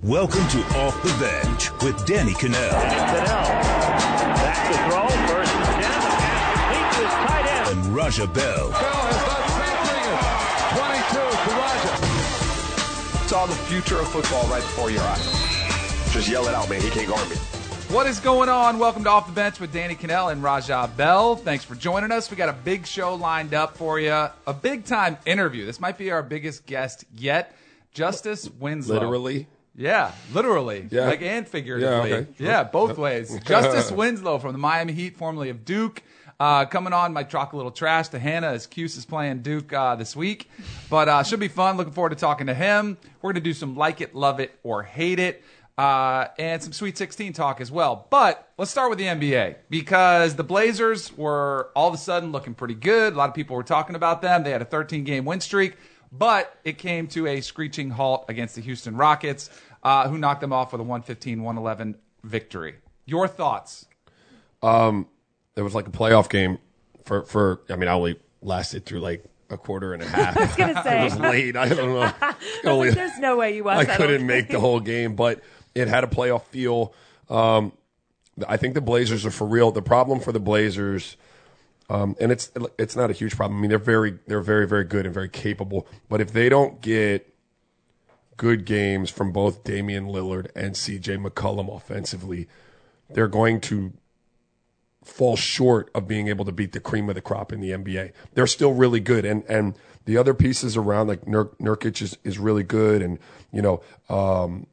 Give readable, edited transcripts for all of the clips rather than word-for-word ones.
Welcome to Off the Bench with Danny Cannell. Back to throw, first and 10, the pass complete to his tight end. And Raja Bell. Bell has done 22 to Raja. Saw the future of football right before your eyes. Just yell it out, man. He can't guard me. What is going on? Welcome to Off the Bench with Danny Cannell and Raja Bell. Thanks for joining us. We got a big show lined up for you. A big-time interview. This might be our biggest guest yet. Justice Winslow. Literally? Yeah, literally. Yeah. Like, and figuratively. Yeah, okay. Yeah, both ways. Justice Winslow from the Miami Heat, formerly of Duke. Coming on, might talk a little trash to Hannah as Cuse is playing Duke this week. But should be fun. Looking forward to talking to him. We're going to do some like it, love it, or hate it. And some Sweet 16 talk as well. But let's start with the NBA because the Blazers were all of a sudden looking pretty good. A lot of people were talking about them. They had a 13-game win streak, but it came to a screeching halt against the Houston Rockets, who knocked them off with a 115-111 victory. Your thoughts? It was like a playoff game for I only lasted through like a quarter and a half. I was going to say. It was late. I don't know. There's no way you watched I couldn't make the whole game, but it had a playoff feel. I think the Blazers are for real. The problem for the Blazers, and it's not a huge problem. I mean, they're very, very good and very capable. But if they don't get good games from both Damian Lillard and C.J. McCollum offensively, they're going to fall short of being able to beat the cream of the crop in the NBA. They're still really good, and the other pieces around, like Nurkic is really good, and Al-Farouq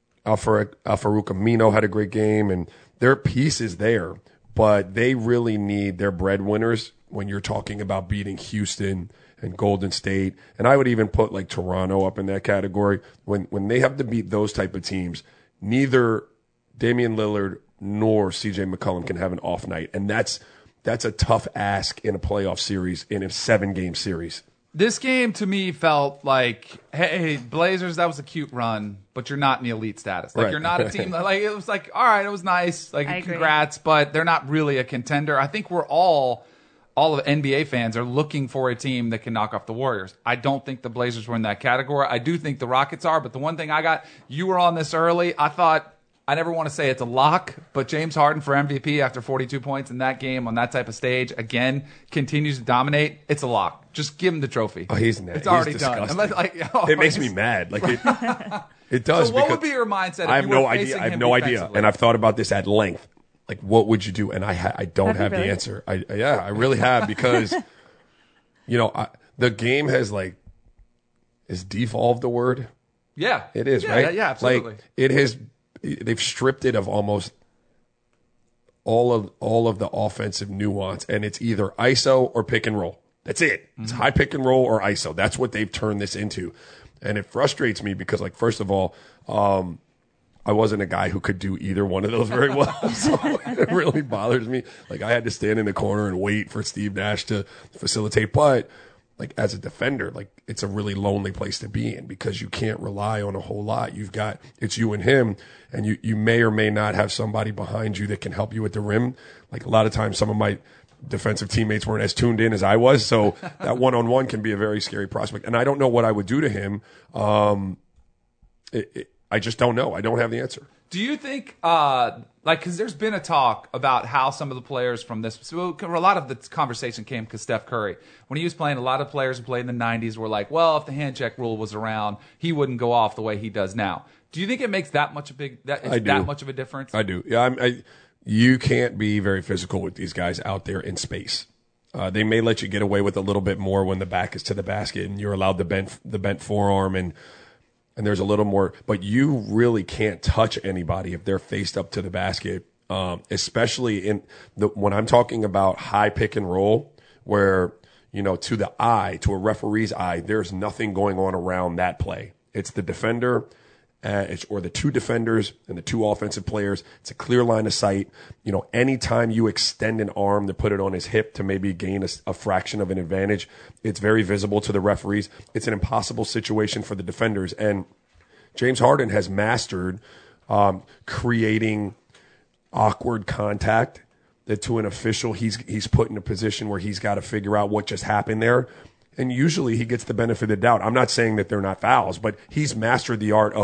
Amino had a great game, and their piece is there, but they really need their breadwinners when you're talking about beating Houston and Golden State, and I would even put like Toronto up in that category. When they have to beat those type of teams, neither Damian Lillard nor C.J. McCollum can have an off night, and that's a tough ask in a playoff series, in a 7-game series. This game to me felt like, hey, Blazers, that was a cute run, but you're not in the elite status. Like, Right. You're not a team. Like, it was like, all right, it was nice. Like, I agree. congrats, but they're not really a contender. I think we're all of NBA fans are looking for a team that can knock off the Warriors. I don't think the Blazers were in that category. I do think the Rockets are, but the one thing you were on this early. I never want to say it's a lock, but James Harden for MVP after 42 points in that game on that type of stage, again, continues to dominate. It's a lock. Just give him the trophy. Oh, he's nasty. It's already He's done. disgusting. It makes me mad. Like it does. So what because would be your mindset? If I have you were no idea. facing I have him no idea, defensively? and I've thought about this at length. Like, what would you do? And I don't have really? the answer. I really have, because the game has is devolved the word? Yeah. It is, Yeah, right? Yeah, absolutely. Like, it has. They've stripped it of almost all of the offensive nuance, and it's either ISO or pick and roll. That's it. It's high pick and roll or ISO. That's what they've turned this into, and it frustrates me because, like, first of all, I wasn't a guy who could do either one of those very well, so it really bothers me. Like, I had to stand in the corner and wait for Steve Nash to facilitate, but like, as a defender, like, it's a really lonely place to be in because you can't rely on a whole lot. It's you and him, and you may or may not have somebody behind you that can help you at the rim. Like, a lot of times some of my defensive teammates weren't as tuned in as I was, so that one-on-one can be a very scary prospect. And I don't know what I would do to him. I just don't know. I don't have the answer. Do you think, because there's been a talk about how some of the players from this, so a lot of the conversation came because Steph Curry, when he was playing, a lot of players who played in the 90s were like, well, if the hand check rule was around, he wouldn't go off the way he does now. Do you think it makes that much that much of a difference? I do. Yeah, you can't be very physical with these guys out there in space. They may let you get away with a little bit more when the back is to the basket and you're allowed the bent forearm and there's a little more, but you really can't touch anybody if they're faced up to the basket, especially when I'm talking about high pick and roll, where, to a referee's eye, there's nothing going on around that play. It's the defender, or the two defenders and the two offensive players. It's a clear line of sight. Anytime you extend an arm to put it on his hip to maybe gain a fraction of an advantage, it's very visible to the referees. It's an impossible situation for the defenders. And James Harden has mastered creating awkward contact that to an official he's put in a position where he's got to figure out what just happened there. And usually he gets the benefit of the doubt. I'm not saying that they're not fouls, but he's mastered the art of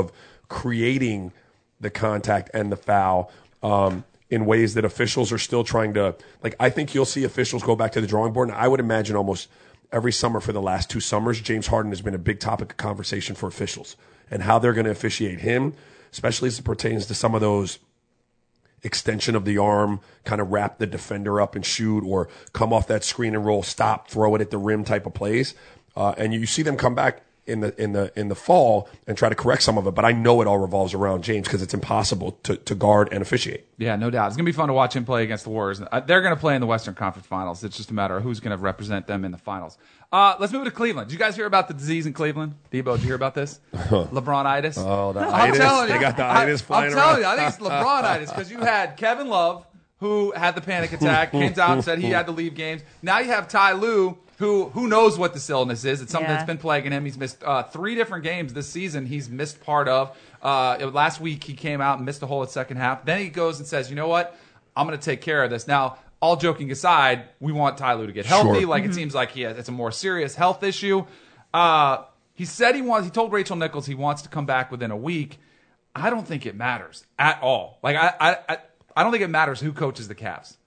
creating the contact and the foul in ways that officials are still trying to, like, I think you'll see officials go back to the drawing board. And I would imagine almost every summer for the last 2 summers, James Harden has been a big topic of conversation for officials and how they're going to officiate him, especially as it pertains to some of those extension of the arm, kind of wrap the defender up and shoot, or come off that screen and roll, stop, throw it at the rim type of plays. And you see them come back in the fall and try to correct some of it, but I know it all revolves around James because it's impossible to guard and officiate. Yeah, no doubt. It's going to be fun to watch him play against the Warriors. They're going to play in the Western Conference Finals. It's just a matter of who's going to represent them in the finals. Let's move to Cleveland. Did you guys hear about the disease in Cleveland? Debo, did you hear about this? LeBron-itis? Oh, the itis. They got the itis flying around. I'm telling you, I think it's LeBron-itis because you had Kevin Love, who had the panic attack, came down and said he had to leave games. Now you have Ty Lue, who knows what this illness is. It's something that's been plaguing him. He's missed 3 different games this season. He's missed part of. Last week he came out and missed the whole second half. Then he goes and says, you know what? I'm going to take care of this. Now, all joking aside, we want Ty Lue to get healthy. Sure. Like it seems like it's a more serious health issue. He said he told Rachel Nichols he wants to come back within a week. I don't think it matters at all. Like I don't think it matters who coaches the Cavs.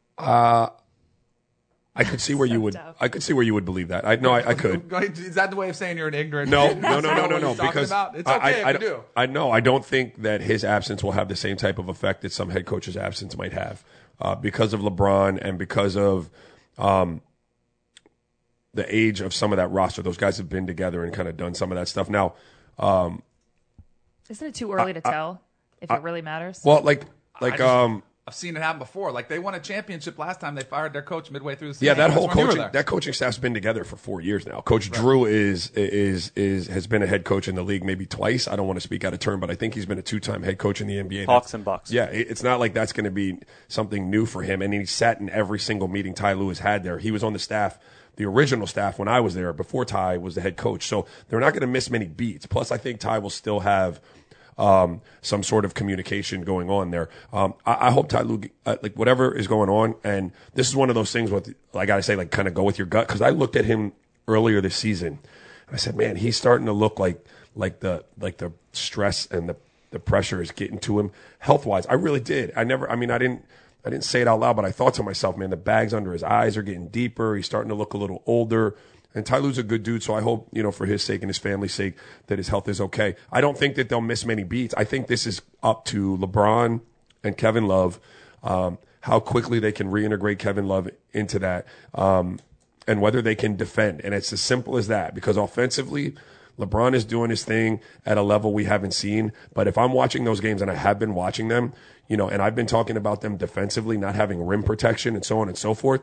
I could see where you would. I could see where you would believe that. I could. Is that the way of saying you're an ignorant? No. Because it's okay if you do. I know. I don't think that his absence will have the same type of effect that some head coach's absence might have, because of LeBron and because of the age of some of that roster. Those guys have been together and kind of done some of that stuff. Now, isn't it too early to tell if it really matters? Well, I've seen it happen before. Like they won a championship last time. They fired their coach midway through the season. Yeah, that coaching staff's been together for 4 years now. Coach Drew has been a head coach in the league maybe twice. I don't want to speak out of turn, but I think he's been a 2-time head coach in the NBA. Hawks and Bucks. Yeah, it's not like that's going to be something new for him. And he sat in every single meeting Ty Lue has had there. He was on the staff, the original staff, when I was there before Ty was the head coach. So they're not going to miss many beats. Plus, I think Ty will still have some sort of communication going on there. I hope Ty Lue, like whatever is going on, and this is one of those things with, I gotta say, like kind of go with your gut, because I looked at him earlier this season, and I said, man, he's starting to look like the stress and the pressure is getting to him health wise. I really did. I didn't say it out loud, but I thought to myself, man, the bags under his eyes are getting deeper. He's starting to look a little older. And Ty Lue's a good dude, so I hope, for his sake and his family's sake, that his health is okay. I don't think that they'll miss many beats. I think this is up to LeBron and Kevin Love, how quickly they can reintegrate Kevin Love into that, and whether they can defend. And it's as simple as that, because offensively, LeBron is doing his thing at a level we haven't seen. But if I'm watching those games, and I have been watching them, and I've been talking about them defensively, not having rim protection and so on and so forth,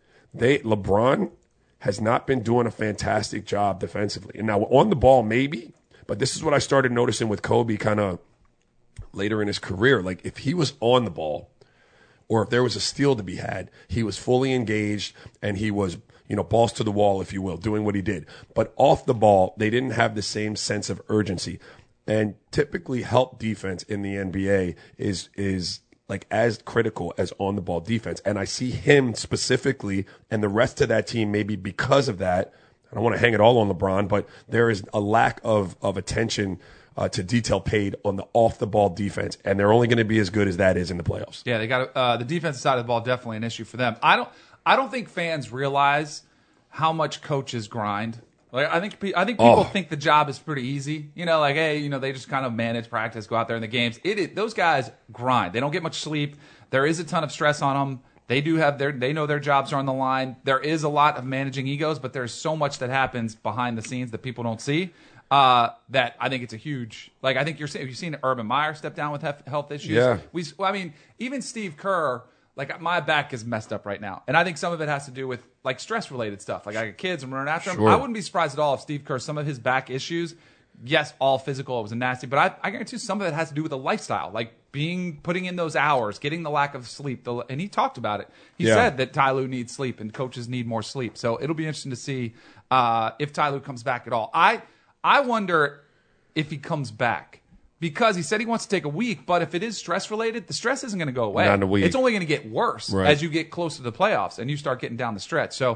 LeBron has not been doing a fantastic job defensively. And now on the ball, maybe, but this is what I started noticing with Kobe kind of later in his career. Like if he was on the ball, or if there was a steal to be had, he was fully engaged and he was, balls to the wall, if you will, doing what he did. But off the ball, they didn't have the same sense of urgency. And typically help defense in the NBA is like as critical as on the ball defense. And I see him specifically and the rest of that team, maybe because of that. I don't want to hang it all on LeBron, but there is a lack of attention to detail paid on the off the ball defense. And they're only going to be as good as that is in the playoffs. Yeah, they got the defensive side of the ball, definitely an issue for them. I don't think fans realize how much coaches grind. Like I think people think the job is pretty easy. They just kind of manage practice, go out there in the games. Those guys grind. They don't get much sleep. There is a ton of stress on them. They know their jobs are on the line. There is a lot of managing egos, but there's so much that happens behind the scenes that people don't see. That I think it's a huge. Like I think you've seen Urban Meyer step down with health issues. Yeah. Even Steve Kerr. Like my back is messed up right now, and I think some of it has to do with like stress-related stuff. Like I got kids, I'm running after them. I wouldn't be surprised at all if Steve Kerr, some of his back issues, yes, all physical, it was nasty, but I guarantee you some of it has to do with the lifestyle, like putting in those hours, getting the lack of sleep. And he talked about it. He said that Ty Lue needs sleep and coaches need more sleep. So it'll be interesting to see if Ty Lue comes back at all. I wonder if he comes back. Because he said he wants to take a week, but if it is stress-related, the stress isn't going to go away. Not in a week. It's only going to get worse as you get closer to the playoffs and you start getting down the stretch. So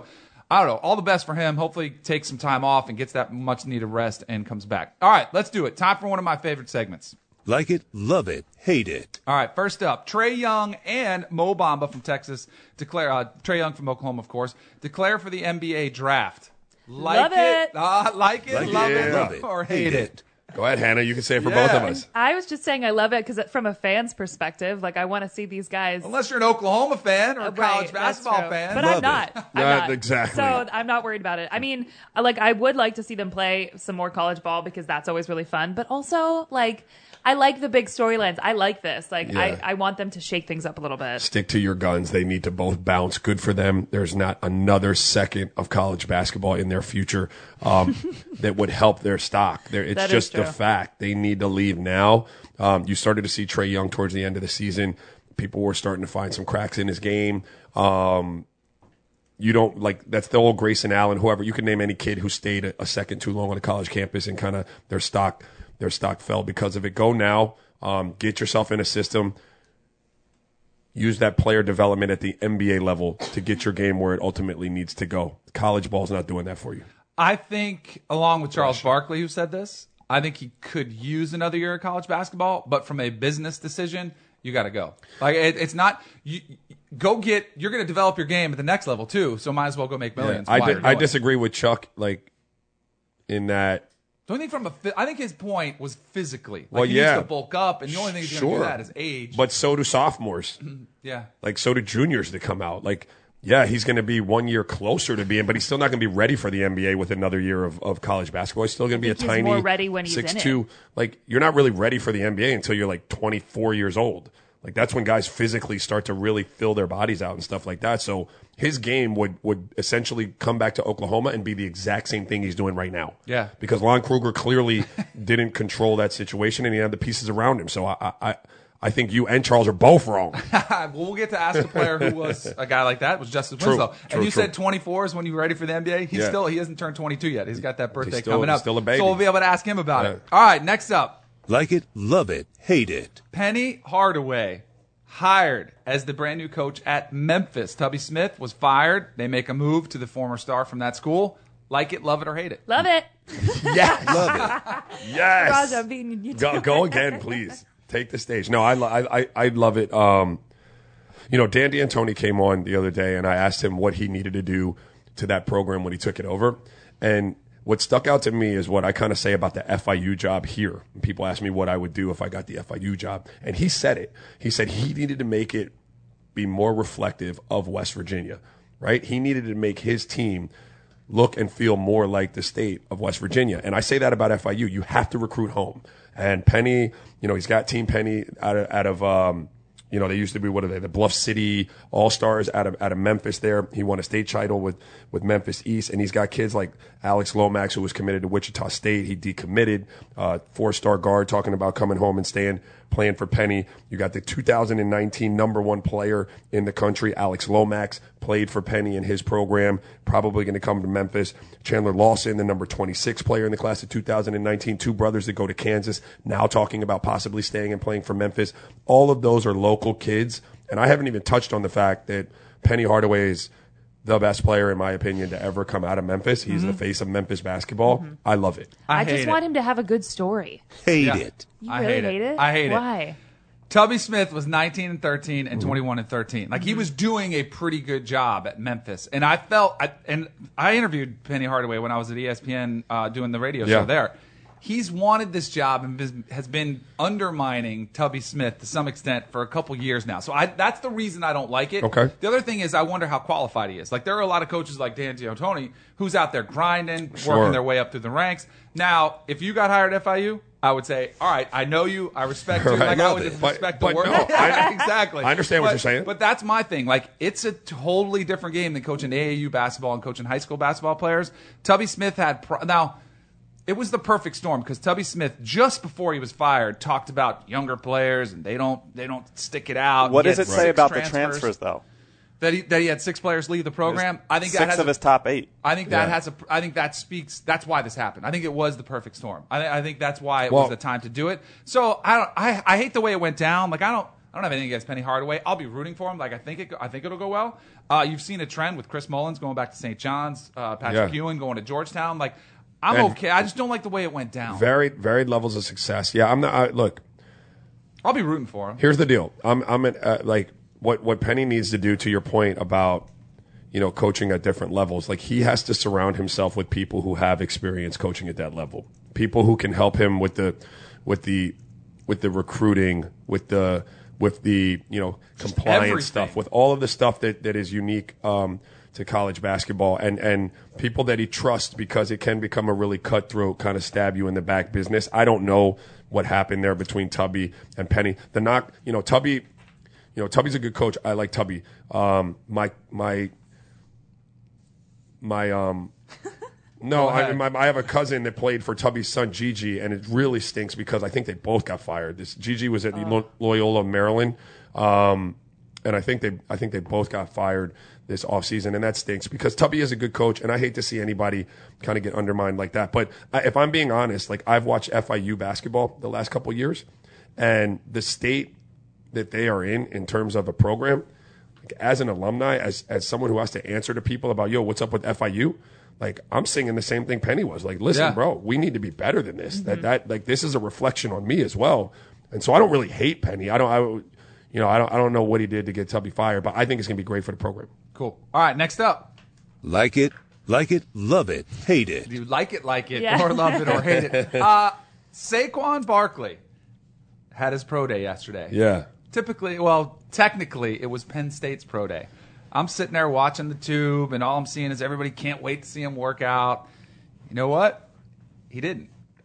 I don't know. All the best for him. Hopefully takes some time off and gets that much needed rest and comes back. All right, let's do it. Time for one of my favorite segments. Like it, love it, hate it. All right, first up, Trae Young and Mo Bamba from Texas declare. Trae Young from Oklahoma, of course, declare for the NBA draft. Love it. Like it, love it, or hate it. Go ahead, Hannah. You can say it for both of us. I was just saying I love it because from a fan's perspective, like I want to see these guys. Unless you're an Oklahoma fan or a college Right, basketball that's true. fan. But Love I'm not. it. I'm Yeah, not. exactly. So I'm not worried about it. I mean, like I would like to see them play some more college ball because that's always really fun. But also, like, I like the big storylines. I like this. Like, Yeah. I want them to shake things up a little bit. Stick to your guns. They need to both bounce. Good for them. There's not another second of college basketball in their future that would help their stock. It's That is just a true. fact. They need to leave now. You started to see Trae Young towards the end of the season. People were starting to find some cracks in his game. You don't like that's the old Grayson Allen, whoever. You can name any kid who stayed a second too long on a college campus and kind of their stock fell because of it. Go now. Get yourself in a system. Use that player development at the NBA level to get your game where it ultimately needs to go. College ball's not doing that for you. I think, along with Charles Barkley, who said this, I think he could use another year of college basketball, but from a business decision, you got to go. Like it's not you're going to develop your game at the next level too, so might as well go make millions. I disagree with Chuck, like in that. Don't think I think his point was physically. Like Well, he yeah. needs to bulk up, and the only thing he's going to do that is age. But so do sophomores. Yeah. Like so do juniors that come out. Like, yeah, he's going to be 1 year closer to being, but he's still not going to be ready for the NBA with another year of college basketball. He's still going to be a think he's tiny more ready when he's in 6'2". Like, you're not really ready for the NBA until you're like 24 years old. Like, that's when guys physically start to really fill their bodies out and stuff like that. So his game would essentially come back to Oklahoma and be the exact same thing he's doing right now. Yeah. Because Lon Kruger clearly didn't control that situation, and he had the pieces around him. So I think you and Charles are both wrong. Well, we'll get to ask a player who was a guy like that, was Justice True, Winslow. true, And you true. said 24 is when you're ready for the NBA. He hasn't turned 22 yet. He's got that birthday coming up. he's still a baby. So we'll be able to ask him about Yeah. it. All right, next up. Like it, love it, hate it. Penny Hardaway hired as the brand new coach at Memphis. Tubby Smith was fired. They make a move to the former star from that school. Like it, love it, or hate it. Love it. Yeah. Love it. Yes. Raj, I'm beating you. Go again, please. Take the stage. No, I love it. You know, Dan D'Antoni came on the other day, and I asked him what he needed to do to that program when he took it over. And what stuck out to me is what I kind of say about the FIU job here. And people ask me what I would do if I got the FIU job. And he said it. He said he needed to make it be more reflective of West Virginia, right? He needed to make his team look and feel more like the state of West Virginia. And I say that about FIU. You have to recruit home. And Penny, you know, he's got Team Penny out of you know, they used to be, what are they, the Bluff City All-Stars out of Memphis there. He won a state title with Memphis East, and he's got kids like Alex Lomax, who was committed to Wichita State. He decommitted, 4-star guard, talking about coming home and playing for Penny. You got the 2019 number one player in the country, Alex Lomax, played for Penny in his program, probably going to come to Memphis. Chandler Lawson, the number 26 player in the class of 2019, two brothers that go to Kansas, now talking about possibly staying and playing for Memphis. All of those are local kids, and I haven't even touched on the fact that Penny Hardaway is the best player, in my opinion, to ever come out of Memphis. He's the face of Memphis basketball. I love it. I hate just it. want him to have a good story. Hate Yeah. it. You I really hate it. it? I hate it. Why? Tubby Smith was 19-13 and 21-13. Like, he was doing a pretty good job at Memphis. And I interviewed Penny Hardaway when I was at ESPN doing the radio show there. He's wanted this job and has been undermining Tubby Smith to some extent for a couple years now. So that's the reason I don't like it. Okay. The other thing is I wonder how qualified he is. Like, there are a lot of coaches like Dan D'Antoni who's out there grinding, working their way up through the ranks. Now, if you got hired at FIU, I would say, all right, I know you, I respect you. Right. Like, I would Love it. respect But the work. no, Exactly. I understand what you're saying. But that's my thing. Like, it's a totally different game than coaching AAU basketball and coaching high school basketball players. Tubby Smith had now. It was the perfect storm because Tubby Smith, just before he was fired, talked about younger players and they don't stick it out. What He does had it say 6 about the transfers, though? That he had 6 players leave the program. I think that 6 has of his top 8. I think that speaks. That's why this happened. I think it was the perfect storm. I think that's why it was the time to do it. So I hate the way it went down. Like, I don't have anything against Penny Hardaway. I'll be rooting for him. Like I think it'll go well. You've seen a trend with Chris Mullins going back to St. John's, Patrick Ewing going to Georgetown. Like I'm okay. I just don't like the way it went down. Varied levels of success. Yeah, I'm not. Look, I'll be rooting for him. here's the deal. I'm at, like what Penny needs to do. To your point about coaching at different levels, like he has to surround himself with people who have experience coaching at that level. People who can help him with the recruiting, with the compliance everything. stuff, with all of the stuff that is unique to college basketball, and people that he trusts, because it can become a really cutthroat kind of stab you in the back business. I don't know what happened there between Tubby and Penny. Tubby's a good coach. I like Tubby. I have a cousin that played for Tubby's son, Gigi, and it really stinks because I think they both got fired. Gigi was at Loyola, Maryland, and I think they both got fired this offseason, and that stinks because Tubby is a good coach, and I hate to see anybody kind of get undermined like that. But if I'm being honest, like I've watched FIU basketball the last couple of years, and the state that they are in terms of a program, like as an alumni, as someone who has to answer to people about, what's up with FIU? Like I'm singing the same thing Penny was. Like, listen, bro, we need to be better than this. Mm-hmm. That like this is a reflection on me as well. And so I don't really hate Penny. I don't know what he did to get Tubby fired, but I think it's gonna be great for the program. Cool. All right, next up. Like it, love it, hate it. Do you like it, Yeah. or love it, or hate it? Saquon Barkley had his pro day yesterday. Yeah. Technically, it was Penn State's pro day. I'm sitting there watching the tube, and all I'm seeing is everybody can't wait to see him work out. You know what? He didn't.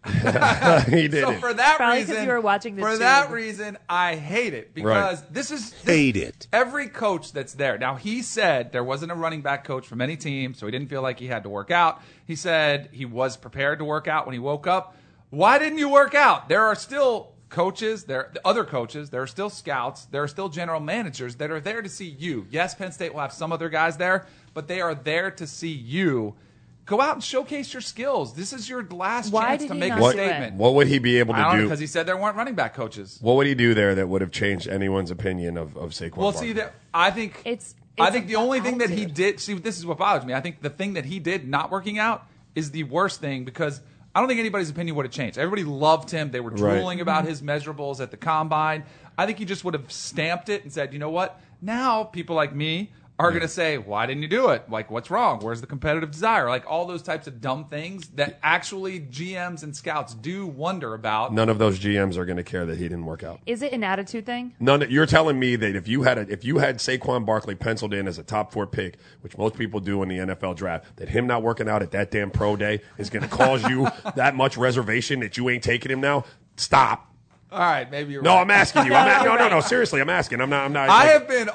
He did. So for that Probably 'cause reason, you were watching the for tube. that reason, I hate it because Hate it. Every coach that's there. Now, he said there wasn't a running back coach from any team, so he didn't feel like he had to work out. He said he was prepared to work out when he woke up. Why didn't you work out? There are still coaches, there are other coaches, there are still scouts, there are still general managers that are there to see you. Yes, Penn State will have some other guys there, but they are there to see you. Go out and showcase your skills. This is your last Why chance did to he make not a do it? statement. What would he be able I to don't know, do? because he said there weren't running back coaches. What would he do there that would have changed anyone's opinion of Saquon? Well, Barkley? see, I think It's the only thing that he attitude. did. See, this is what bothers me. I think the thing that he did not working out is the worst thing because I don't think anybody's opinion would have changed. Everybody loved him. They were drooling about his measurables at the combine. I think he just would have stamped it and said, you know what? Now people like me are going to say, why didn't you do it? Like, what's wrong? Where's the competitive desire? Like all those types of dumb things that actually GMs and scouts do wonder about. None of those GMs are going to care that he didn't work out. Is it an attitude thing? None. You're telling me that if you had Saquon Barkley penciled in as a top 4 pick, which most people do in the NFL draft, that him not working out at that damn pro day is going to cause you that much reservation that you ain't taking him now? Stop. All right, maybe you're No, right. I'm asking you. No. Seriously, I'm asking. I'm not. I've been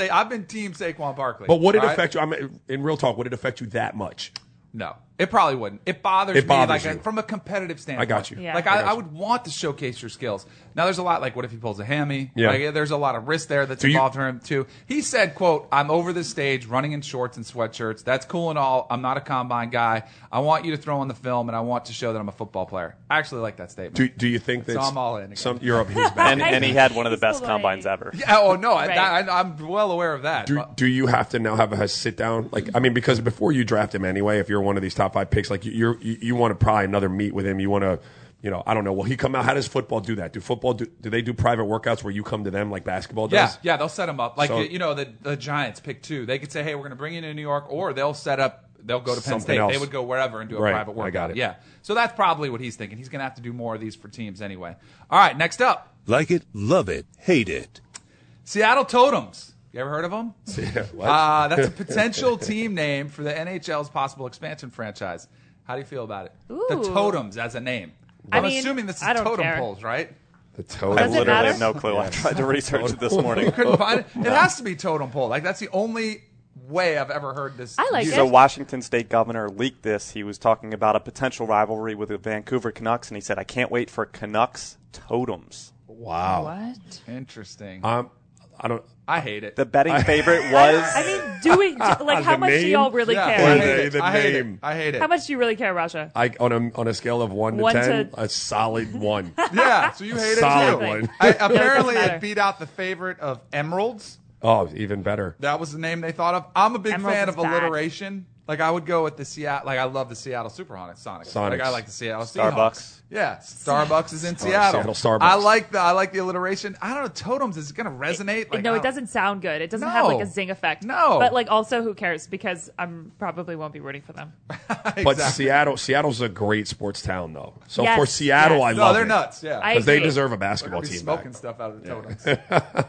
team Saquon Barkley. But would it all right? affect you? In real talk, would it affect you that much? No, it probably wouldn't. It bothers It bothers me you. from a competitive standpoint. I got you. Yeah. Like I would want to showcase your skills. Now there's a lot like what if he pulls a hammy? Yeah. Like, there's a lot of risk there that's So involved for him too. He said, "quote I'm over this stage running in shorts and sweatshirts. That's cool and all. I'm not a combine guy. I want you to throw on the film and I want to show that I'm a football player." I actually like that statement. Do you think that So I'm all in again. You're up his back? And he had one of the best He's combines polite. ever. Yeah. Oh no. Right. I'm well aware of that. Do you have to now have a sit down? Like, I mean, because before you draft him anyway, if you're one of these top 5 picks, like you want to probably another meet with him. You want to, I don't know. Will he come out? How does football do that? Do they do private workouts where you come to them like basketball does? Yeah, they'll set them up. Like, So- the Giants pick 2. They could say, hey, we're going to bring you to New York, or they'll go to Penn Something State. else. They would go wherever and do a Right, private workout. I got it. Yeah. So that's probably what he's thinking. He's going to have to do more of these for teams anyway. All right, next up, Like it, love it, hate it. Seattle Totems. You ever heard of them? Yeah, what? That's a potential team name for the NHL's possible expansion franchise. How do you feel about it? Ooh. The Totems as a name. I I'm mean, assuming this is I don't totem care. poles, right? The toe. I Does it literally matter? have no clue. I tried to research it this morning. Couldn't find it. It has to be totem pole. Like, that's the only way I've ever heard this. I like used. it. So Washington State governor leaked this. He was talking about a potential rivalry with the Vancouver Canucks, and he said, "I can't wait for Canucks totems." Wow. What? Interesting. I hate it. The betting favorite was. I mean, doing like how The much do name? y'all really Yeah. care? I Or hate it. the I hate it. name. I hate it. How much do you really care, Rasha? On a scale of 1 to 1 10, to- a solid 1. Yeah, so you hate it Solid too. one. Apparently, matter. it beat out the favorite of Emeralds. Oh, even better. That was the name they thought of. I'm a big Emeralds fan is of bad. alliteration. Like I would go with the Seattle. Like I love the Seattle Supersonics. Sonics. Like I like the Seattle Starbucks. Seahawks. Yeah, Starbucks is in Seattle. Seattle Starbucks. I like the alliteration. I don't know. Totems is it going to resonate? Like, No, I it don't- doesn't sound good. It doesn't have like a No. zing effect. No. But like also who cares? Because I'm probably won't be rooting for them. But Seattle's a great sports town, though. So Yes, for Seattle, yes. I No, love they're it. nuts. Yeah, I Because they agree. deserve a they're basketball gonna be team smoking back. stuff out of the totems.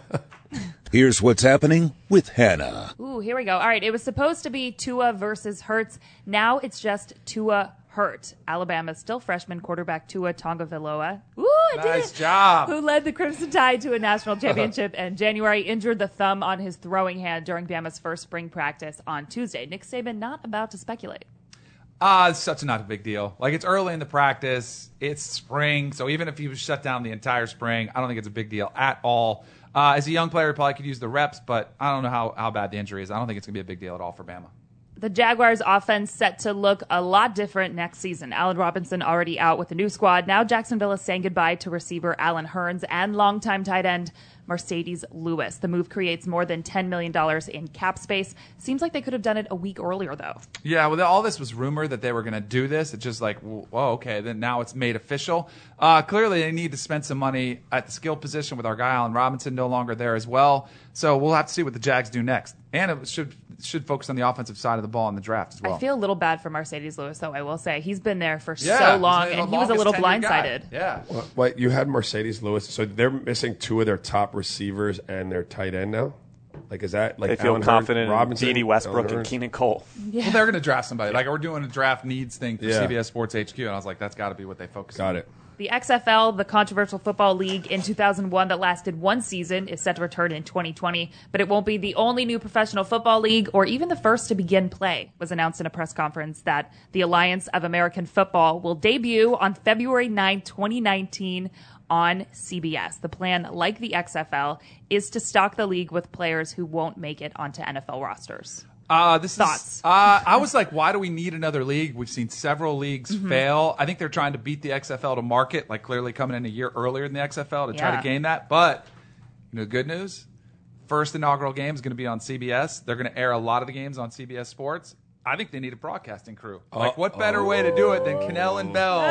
Here's what's happening with Hannah. Ooh, here we go. All right, it was supposed to be Tua versus Hurts. Now it's just Tua Hurt. Alabama's still freshman quarterback Tua Tagovailoa. Ooh, I did Nice it. job. Who led the Crimson Tide to a national championship in January, injured the thumb on his throwing hand during Bama's first spring practice on Tuesday. Nick Saban not about to speculate. It's such not a big deal. Like it's early in the practice. It's spring, so even if he was shut down the entire spring, I don't think it's a big deal at all. As a young player, he probably could use the reps, but I don't know how bad the injury is. I don't think it's going to be a big deal at all for Bama. The Jaguars' offense set to look a lot different next season. Allen Robinson already out with the new squad. Now Jacksonville is saying goodbye to receiver Allen Hurns and longtime tight end Mercedes Lewis. The move creates more than $10 million in cap space. Seems like they could have done it a week earlier, though. Yeah, well, all this was rumored that they were going to do this. It's just like, whoa, okay, then now it's made official. Clearly, they need to spend some money at the skill position with our guy Allen Robinson no longer there as well. So we'll have to see what the Jags do next. And it should focus on the offensive side of the ball in the draft as well. I feel a little bad for Mercedes Lewis, though, I will say. He's been there for Yeah, so long, he's the and he was a little longest tenured guy. blindsided. Yeah. What, you had Mercedes Lewis, so they're missing 2 of their top receivers and their tight end now? Like, is that like They feel Allen Hurns, confident Robinson, in Dede Westbrook Allen and Hurns? Keenan Cole. Well, they're going to draft somebody. Like, we're doing a draft needs thing for Yeah. CBS Sports HQ, and I was like, that's got to be what they focus on. Got it. The XFL, the controversial football league in 2001 that lasted one season, is set to return in 2020, but it won't be the only new professional football league or even the first to begin play. It was announced in a press conference that the Alliance of American Football will debut on February 9, 2019 on CBS. The plan, like the XFL, is to stock the league with players who won't make it onto NFL rosters. Thoughts? I was like, why do we need another league? We've seen several leagues fail. I think they're trying to beat the XFL to market, like clearly coming in a year earlier than the XFL to try Yeah. to gain that. But, good news, first inaugural game is going to be on CBS. They're going to air a lot of the games on CBS Sports. I think they need a broadcasting crew. Like, what better way to do it than Cannell and Bell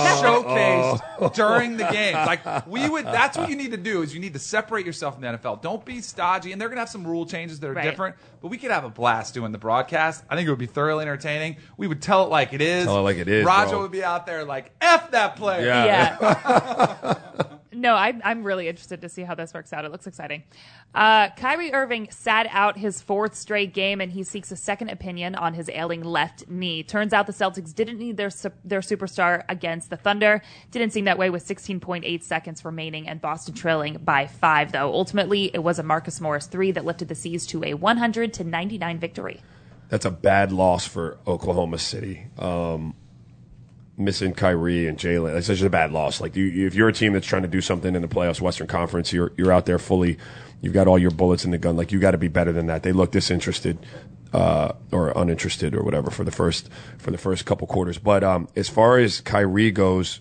showcased during the games? Like, that's what you need to do is you need to separate yourself from the NFL. Don't be stodgy. And they're going to have some rule changes that are Right. different, but we could have a blast doing the broadcast. I think it would be thoroughly entertaining. We would tell it like it is. Tell it like it is, Raja bro. would be out there like, F that player. Yeah. No, I'm really interested to see how this works out. It looks exciting. Kyrie Irving sat out his 4th straight game, and he seeks a second opinion on his ailing left knee. Turns out the Celtics didn't need their superstar against the Thunder. Didn't seem that way with 16.8 seconds remaining and Boston trailing by 5, though. Ultimately, it was a Marcus Morris 3 that lifted the C's to a 100-99 victory. That's a bad loss for Oklahoma City. Missing Kyrie and Jalen, it's such a bad loss. Like, if you're a team that's trying to do something in the playoffs, Western Conference, you're out there fully. You've got all your bullets in the gun. Like, you got to be better than that. They look disinterested or uninterested or whatever for the first couple quarters. But as far as Kyrie goes,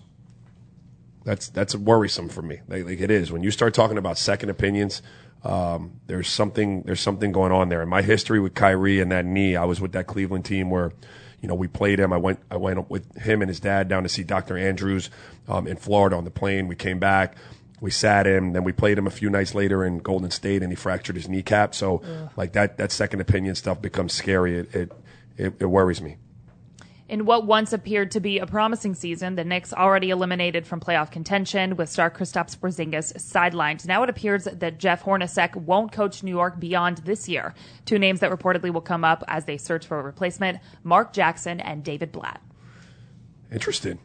that's worrisome for me. Like it is when you start talking about second opinions. There's something going on there. In my history with Kyrie and that knee, I was with that Cleveland team where, we played him. I went with him and his dad down to see Dr. Andrews in Florida on the plane. We came back. We sat him. Then we played him a few nights later in Golden State, and he fractured his kneecap. So, like that second opinion stuff becomes scary. It worries me. In what once appeared to be a promising season, the Knicks already eliminated from playoff contention with star Kristaps Porzingis sidelined. Now it appears that Jeff Hornacek won't coach New York beyond this year. 2 names that reportedly will come up as they search for a replacement, Mark Jackson and David Blatt. Interesting.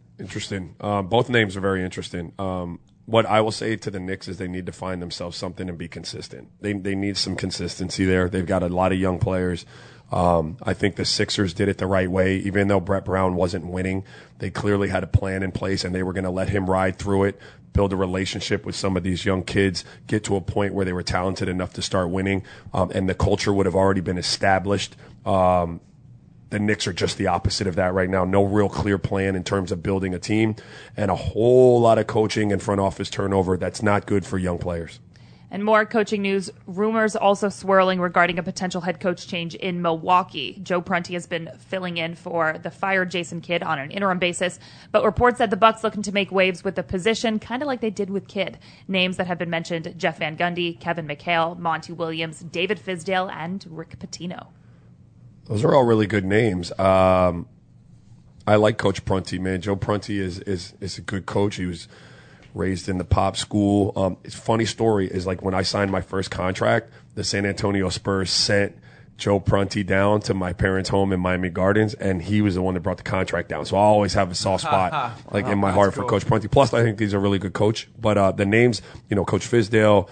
Both names are very interesting. What I will say to the Knicks is they need to find themselves something and be consistent. They need some consistency there. They've got a lot of young players. I think the Sixers did it the right way. Even though Brett Brown wasn't winning, they clearly had a plan in place, and they were going to let him ride through it build a relationship with some of these young kids, get to a point where they were talented enough to start winning, and the culture would have already been established. The Knicks are just the opposite of that right now. No real clear plan in terms of building a team, and a whole lot of coaching and front office turnover that's not good for young players. And more coaching news, rumors also swirling regarding a potential head coach change in Milwaukee. Joe Prunty has been filling in for the fired Jason Kidd on an interim basis, but reports that the Bucks looking to make waves with the position, kind of like they did with Kidd. Names that have been mentioned, Jeff Van Gundy, Kevin McHale, Monty Williams, David Fizdale, and Rick Pitino. Those are all really good names. I like Coach Prunty, man. Joe Prunty is a good coach. He was raised in the pop school. It's a funny story is like when I signed my first contract, the San Antonio Spurs sent Joe Prunty down to my parents' home in Miami Gardens, and he was the one that brought the contract down. So I always have a soft spot like in my heart for Coach Prunty. Plus, I think he's a really good coach. But the names, Coach Fizdale,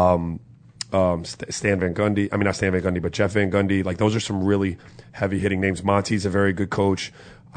Stan Van Gundy. I mean, not Stan Van Gundy, but Jeff Van Gundy. Like, those are some really heavy hitting names. Monty's a very good coach.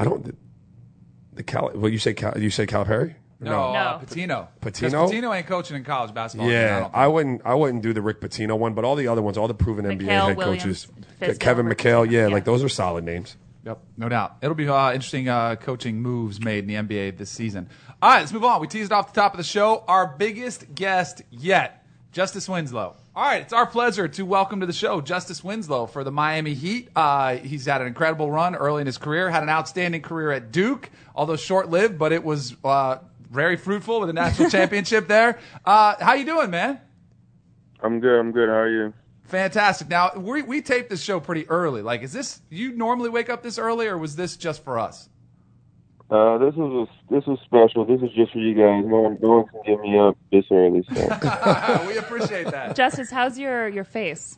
You say Calipari? No. Pitino? Patino. Patino ain't coaching in college basketball. Yeah, I wouldn't do the Rick Pitino one, but all the other ones, all the proven NBA head coaches, Fizdale, Kevin McHale, yeah, like those are solid names. Yep, no doubt. It'll be interesting coaching moves made in the NBA this season. All right, let's move on. We teased off the top of the show our biggest guest yet, Justice Winslow. All right, it's our pleasure to welcome to the show Justice Winslow for the Miami Heat. He's had an incredible run early in his career, had an outstanding career at Duke, although short-lived, but it was very fruitful with a national championship there. How you doing, man? I'm good. How are you? Fantastic. Now, we taped this show pretty early. Like, is this, you normally wake up this early, or was this just for us? This is special. This is just for you guys. No one can get me up this early. So. We appreciate that. Justice, how's your face?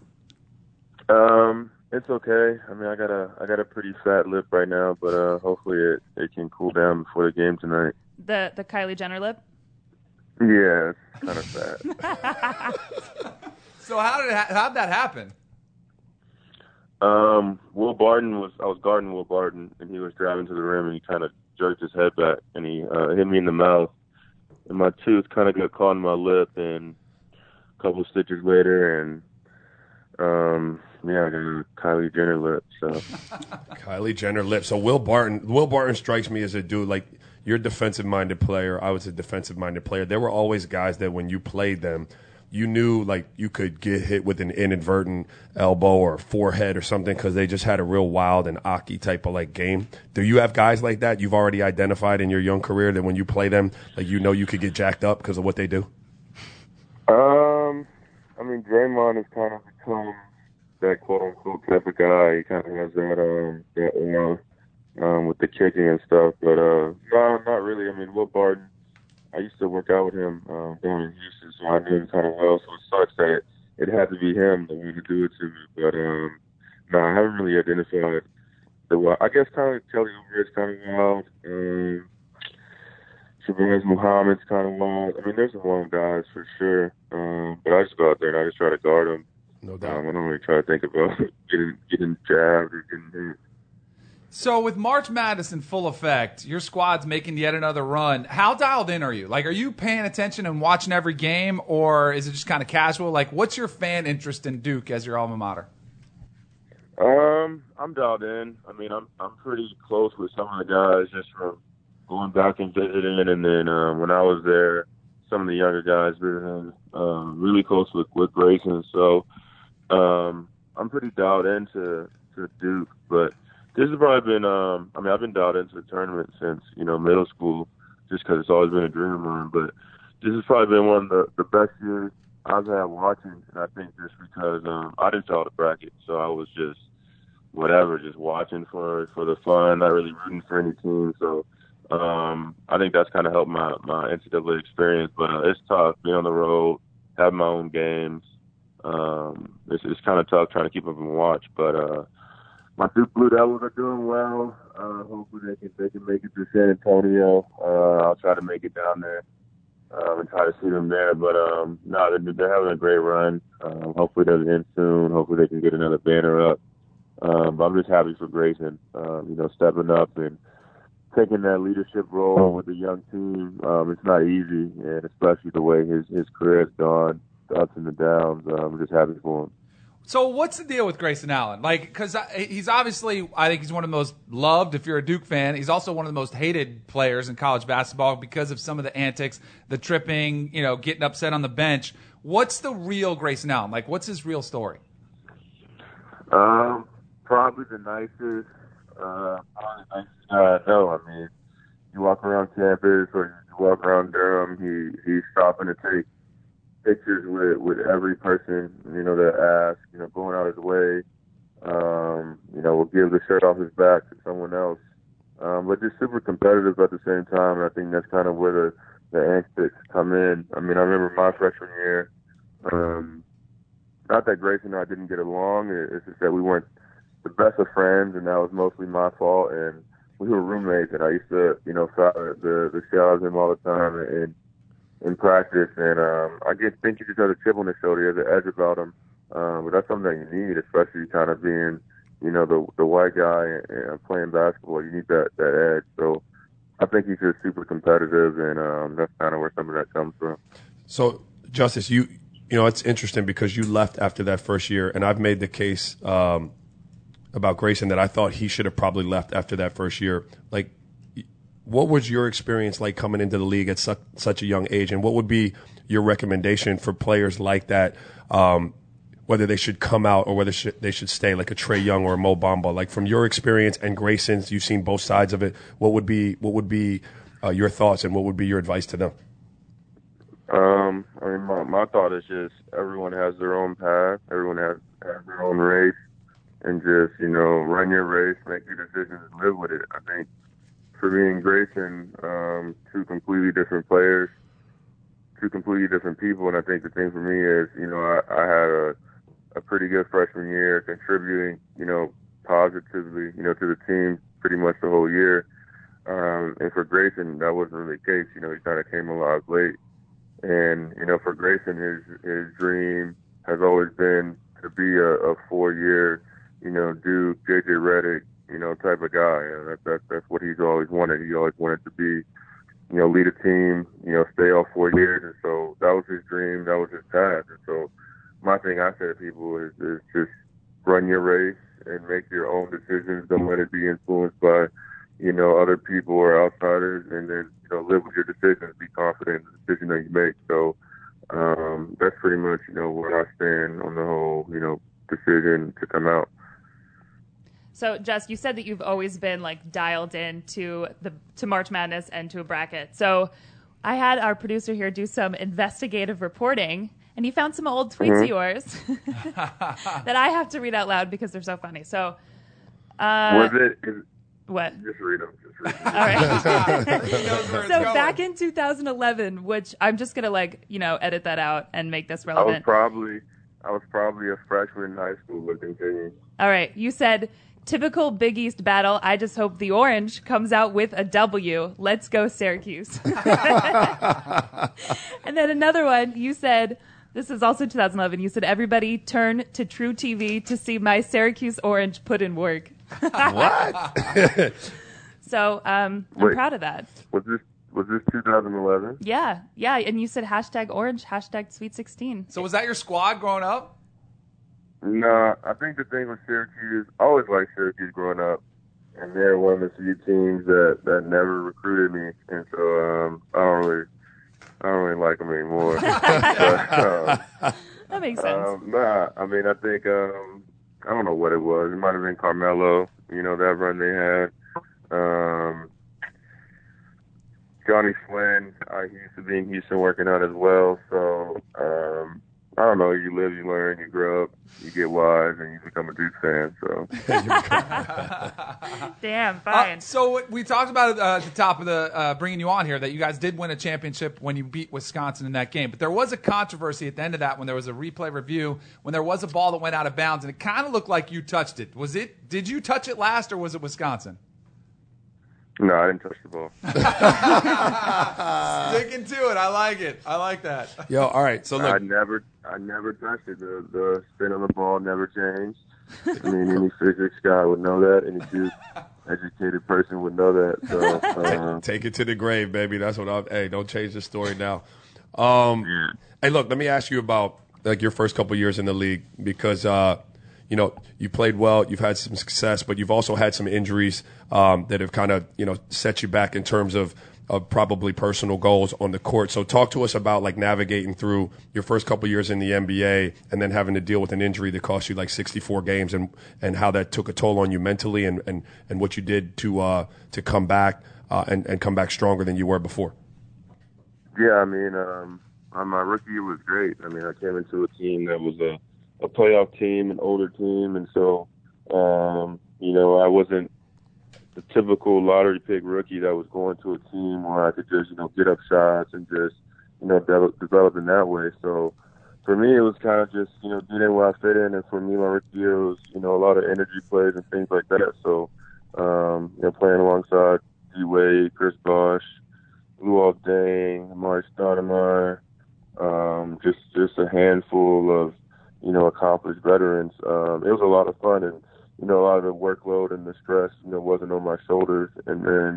It's okay. I mean, I got a pretty fat lip right now, but how'll it can cool down before the game tonight. The Kylie Jenner lip? Yeah, it's kind of fat. So how'd that happen? Will Barton I was guarding Will Barton, and he was driving to the rim, and he kind of jerked his head back, and he hit me in the mouth, and my tooth kind of got caught in my lip, and a couple of stitches later, and I got a Kylie Jenner lip. So Kylie Jenner lip. So Will Barton strikes me as a dude like, you're a defensive-minded player. I was a defensive-minded player. There were always guys that when you played them, you knew like you could get hit with an inadvertent elbow or forehead or something because they just had a real wild and Aki type of like game. Do you have guys like that you've already identified in your young career that when you play them, like you could get jacked up because of what they do? I mean, Draymond has kind of become that quote-unquote type of guy. He kind of has that with the kicking and stuff. But no, not really. I mean, Will Barton, I used to work out with him down in Houston, so I knew him kind of well. So it sucks that it had to be him that wanted to do it to me. But no, I haven't really identified the wild. I guess kind of Kelly Oubre's kind of wild. Shabazz Muhammad's kind of wild. I mean, there's some wild guys for sure. But I just go out there and I just try to guard them. No doubt. I don't really try to think about getting jabbed or getting hit. So with March Madness in full effect, your squad's making yet another run. How dialed in are you? Like, are you paying attention and watching every game, or is it just kind of casual? Like, what's your fan interest in Duke as your alma mater? I'm dialed in. I mean, I'm pretty close with some of the guys just from going back and visiting, and then when I was there, some of the younger guys were really close with Grayson. So I'm pretty dialed into Duke, but this has probably been, I've been dialed into the tournament since, middle school, just because it's always been a dream of mine. But this has probably been one of the best years I've had watching, and I think just because I didn't follow the bracket, so I was just just watching for the fun, not really rooting for any team. So I think that's kind of helped my NCAA experience. But it's tough being on the road, having my own games. It's kind of tough trying to keep up and watch, but my Duke Blue Devils are doing well. Hopefully they can make it to San Antonio. I'll try to make it down there and try to see them there. But no, they're having a great run. Hopefully they'll end soon. Hopefully they can get another banner up. But I'm just happy for Grayson, stepping up and taking that leadership role with a young team, it's not easy, and especially the way his career has gone, the ups and the downs. I'm just happy for him. So what's the deal with Grayson Allen? Like, because he's obviously, I think he's one of the most loved if you're a Duke fan. He's also one of the most hated players in college basketball because of some of the antics, the tripping, getting upset on the bench. What's the real Grayson Allen? Like, what's his real story? Probably the nicest guy I know. I mean, you walk around campus or you walk around Durham, he's stopping to take pictures with every person, that asks, going out his way, will give the shirt off his back to someone else. But just super competitive at the same time, and I think that's kind of where the antics come in. I mean, I remember my freshman year, not that Grayson and I didn't get along, it's just that we weren't the best of friends, and that was mostly my fault, and we were roommates, and I used to, foul the shit out of him all the time, and in practice, and I think he just has a chip on his shoulder. He has an edge about him, but that's something that you need, especially kind of being, the white guy and playing basketball. You need that edge. So I think he's just super competitive, and that's kind of where some of that comes from. So, Justice, it's interesting because you left after that first year, and I've made the case about Grayson that I thought he should have probably left after that first year. Like, what was your experience like coming into the league at such a young age, and what would be your recommendation for players like that, whether they should come out or whether they should stay, like a Trae Young or a Mo Bamba? Like, from your experience and Grayson's, you've seen both sides of it. What would be your thoughts, and what would be your advice to them? I mean, my thought is just everyone has their own path, everyone has their own race, and just run your race, make your decisions, and live with it. I think. For me and Grayson, two completely different players, two completely different people, and I think the thing for me is, I had a pretty good freshman year, contributing, positively, to the team pretty much the whole year. And for Grayson, that wasn't really the case. He kind of came alive late. And, for Grayson, his dream has always been to be a 4-year, Duke, JJ Redick, type of guy. And that's what he's always wanted. He always wanted to be, lead a team, stay all 4 years. And so that was his dream. That was his path. And so my thing I say to people is just run your race and make your own decisions. Don't let it be influenced by, other people or outsiders. And then, live with your decisions. Be confident in the decision that you make. So that's pretty much, where I stand on the whole, decision to come out. So, Jess, you said that you've always been like dialed in to March Madness and to a bracket. So I had our producer here do some investigative reporting, and he found some old tweets of yours that I have to read out loud because they're so funny. So, what? Just read them. All right. So back in 2011, which I'm just gonna edit that out and make this relevant. I was probably a freshman in high school, but continue. All right. You said, typical Big East battle. I just hope the Orange comes out with a W. Let's go, Syracuse. And then another one, you said, this is also 2011, you said, everybody turn to True TV to see my Syracuse Orange put in work. What? So I'm proud of that. Was this 2011? Yeah. And you said hashtag Orange, hashtag Sweet 16. So was that your squad growing up? No, I think the thing with Syracuse, I always liked Syracuse growing up, and they're one of the few teams that never recruited me, and so I don't really like them anymore. That makes sense. Nah, I mean, I think I don't know what it was. It might have been Carmelo, that run they had. Johnny Flynn, he used to be in Houston working out as well, so I don't know. You live, you learn, you grow up, you get wise, and you become a Duke fan. So, damn, fine. So we talked about at the top of the bringing you on here that you guys did win a championship when you beat Wisconsin in that game. But there was a controversy at the end of that when there was a replay review when there was a ball that went out of bounds and it kind of looked like you touched it. Did you touch it last or was it Wisconsin? No, I didn't touch the ball. Sticking to it. I like it. I like that. Yo, all right. So look, I never touched it. The spin on the ball never changed. I mean, any physics guy would know that. Any Duke educated person would know that. So Take it to the grave, baby. That's what hey, don't change the story now. Hey, look, let me ask you about like your first couple years in the league because you played well, you've had some success, but you've also had some injuries that have kind of set you back in terms of probably personal goals on the court. So talk to us about like navigating through your first couple years in the NBA and then having to deal with an injury that cost you like 64 games and how that took a toll on you mentally and what you did to come back and come back stronger than you were before. Yeah, I mean, my rookie year was great. I mean, I came into a team that was a playoff team, an older team, and so, I wasn't the typical lottery pick rookie that was going to a team where I could just, get up shots and just, develop in that way. So for me, it was kind of just, get in where I fit in. And for me, my rookie year was, a lot of energy plays and things like that. So, playing alongside D-Wade, Chris Bosh, Luol Deng, Amari Stoudemire, just a handful of, accomplished veterans. It was a lot of fun, and a lot of the workload and the stress, wasn't on my shoulders. And then,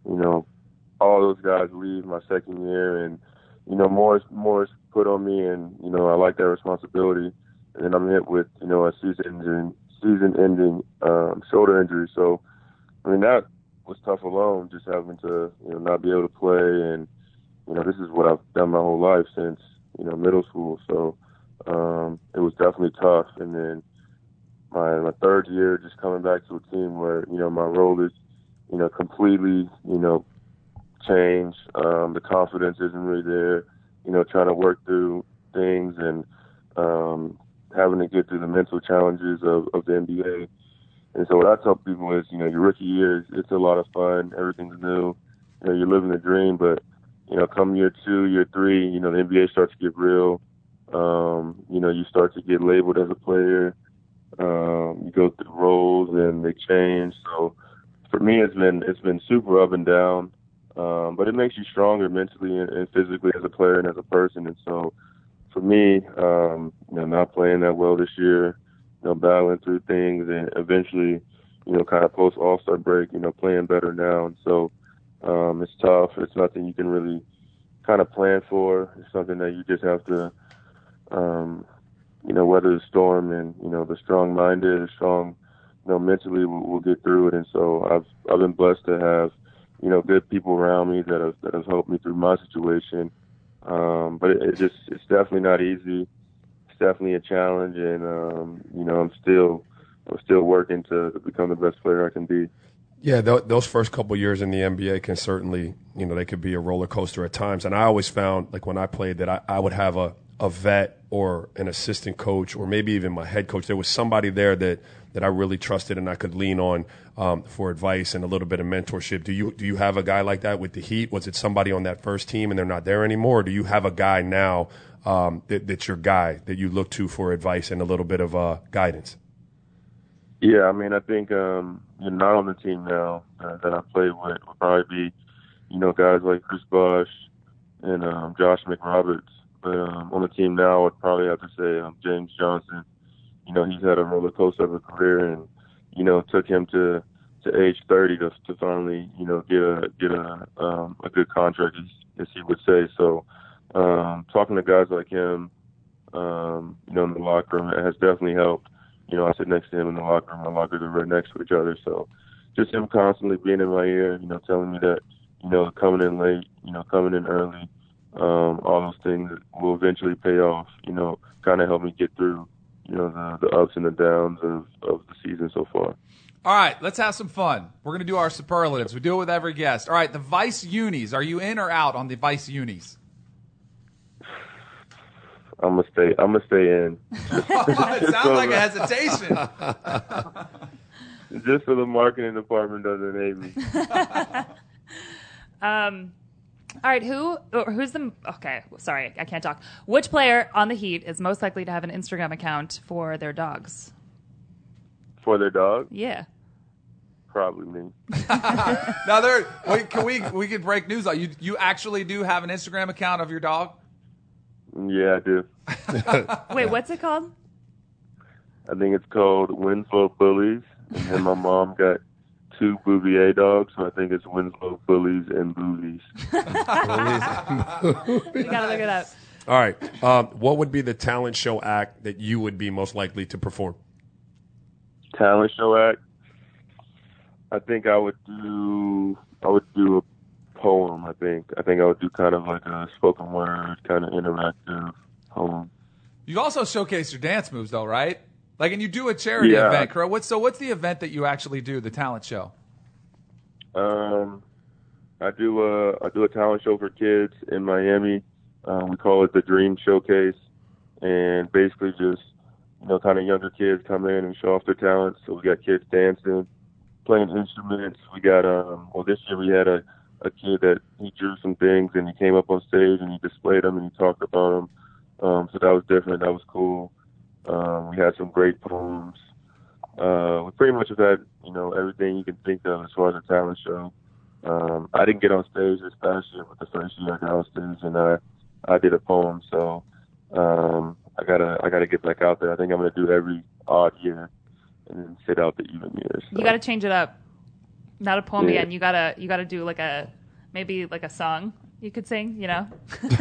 all those guys leave my second year, and more is put on me, and I like that responsibility. And then I'm hit with a season-ending shoulder injury. So, I mean, that was tough alone, just having to not be able to play, and this is what I've done my whole life since middle school. So it was definitely tough. And then my third year, just coming back to a team where my role is completely changed. The confidence isn't really there. Trying to work through things and having to get through the mental challenges of the NBA. And so what I tell people is, your rookie year, it's a lot of fun. Everything's new. You're living the dream. But, come year 2, year 3, the NBA starts to get real. You start to get labeled as a player. You go through roles and they change. So for me, it's been super up and down. But it makes you stronger mentally and physically as a player and as a person. And so for me, not playing that well this year, battling through things, and eventually, kind of post All-Star break, playing better now. And so it's tough. It's nothing you can really kind of plan for. It's something that you just have to, weather the storm, and the strong-minded, strong, mentally will get through it. And so I've been blessed to have good people around me that have helped me through my situation. But it's definitely not easy. It's definitely a challenge, and I'm still working to become the best player I can be. Yeah, those first couple years in the NBA can certainly, they could be a roller coaster at times. And I always found, like when I played, that I would have a vet or an assistant coach or maybe even my head coach. There was somebody there that I really trusted and I could lean on for advice and a little bit of mentorship. Do you have a guy like that with the Heat? Was it somebody on that first team and they're not there anymore? Or do you have a guy now that's your guy that you look to for advice and a little bit of guidance? Yeah, I mean, I think not on the team now that I play with would probably be, guys like Chris Bosh and Josh McRoberts. But on the team now, I'd probably have to say James Johnson. He's had a roller coaster of a career, and took him to age 30 to finally get a good contract, as he would say. So talking to guys like him, in the locker room, it has definitely helped. I sit next to him in the locker room. My lockers are right next to each other, so just him constantly being in my ear, telling me that coming in late, coming in early, all those things will eventually pay off. Kind of help me get through the ups and the downs of the season so far. All right, let's have some fun. We're going to do our superlatives. We do it with every guest. All right, the Vice Unis. Are you in or out on the Vice Unis? I'm gonna stay in. It sounds like a hesitation. Just so the marketing department doesn't hate me. All right, who's the okay? Sorry, I can't talk. Which player on the Heat is most likely to have an Instagram account for their dogs? For their dog? Yeah. Probably me. Now, we could break news on you. You actually do have an Instagram account of your dog? Yeah, I do. Wait, what's it called? I think it's called Winslow Bullies. And then my mom got 2 Bouvier dogs, so I think it's Winslow, Bullies, and Boovies. You gotta look it up. All right. What would be the talent show act that you would be most likely to perform? Talent show act. I think I would do a poem. I think I would do kind of like a spoken word, kind of interactive poem. You also showcase your dance moves, though, right? Like, and you do a charity event, correct? What's the event that you actually do, the talent show? I do a talent show for kids in Miami. We call it the Dream Showcase, and basically just, you know, kind of younger kids come in and show off their talents. So we got kids dancing, playing instruments. We got this year we had a kid that he drew some things and he came up on stage and he displayed them and he talked about them. So that was different. That was cool. We had some great poems. We pretty much have had, you know, everything you can think of as far as a talent show. I didn't get on stage this past year, but the first year I got on stage and I did a poem. So I gotta get back out there. I think I'm gonna do every odd year and then sit out the even years. So. You gotta change it up. Not a poem again. You gotta do maybe a song you could sing, you know?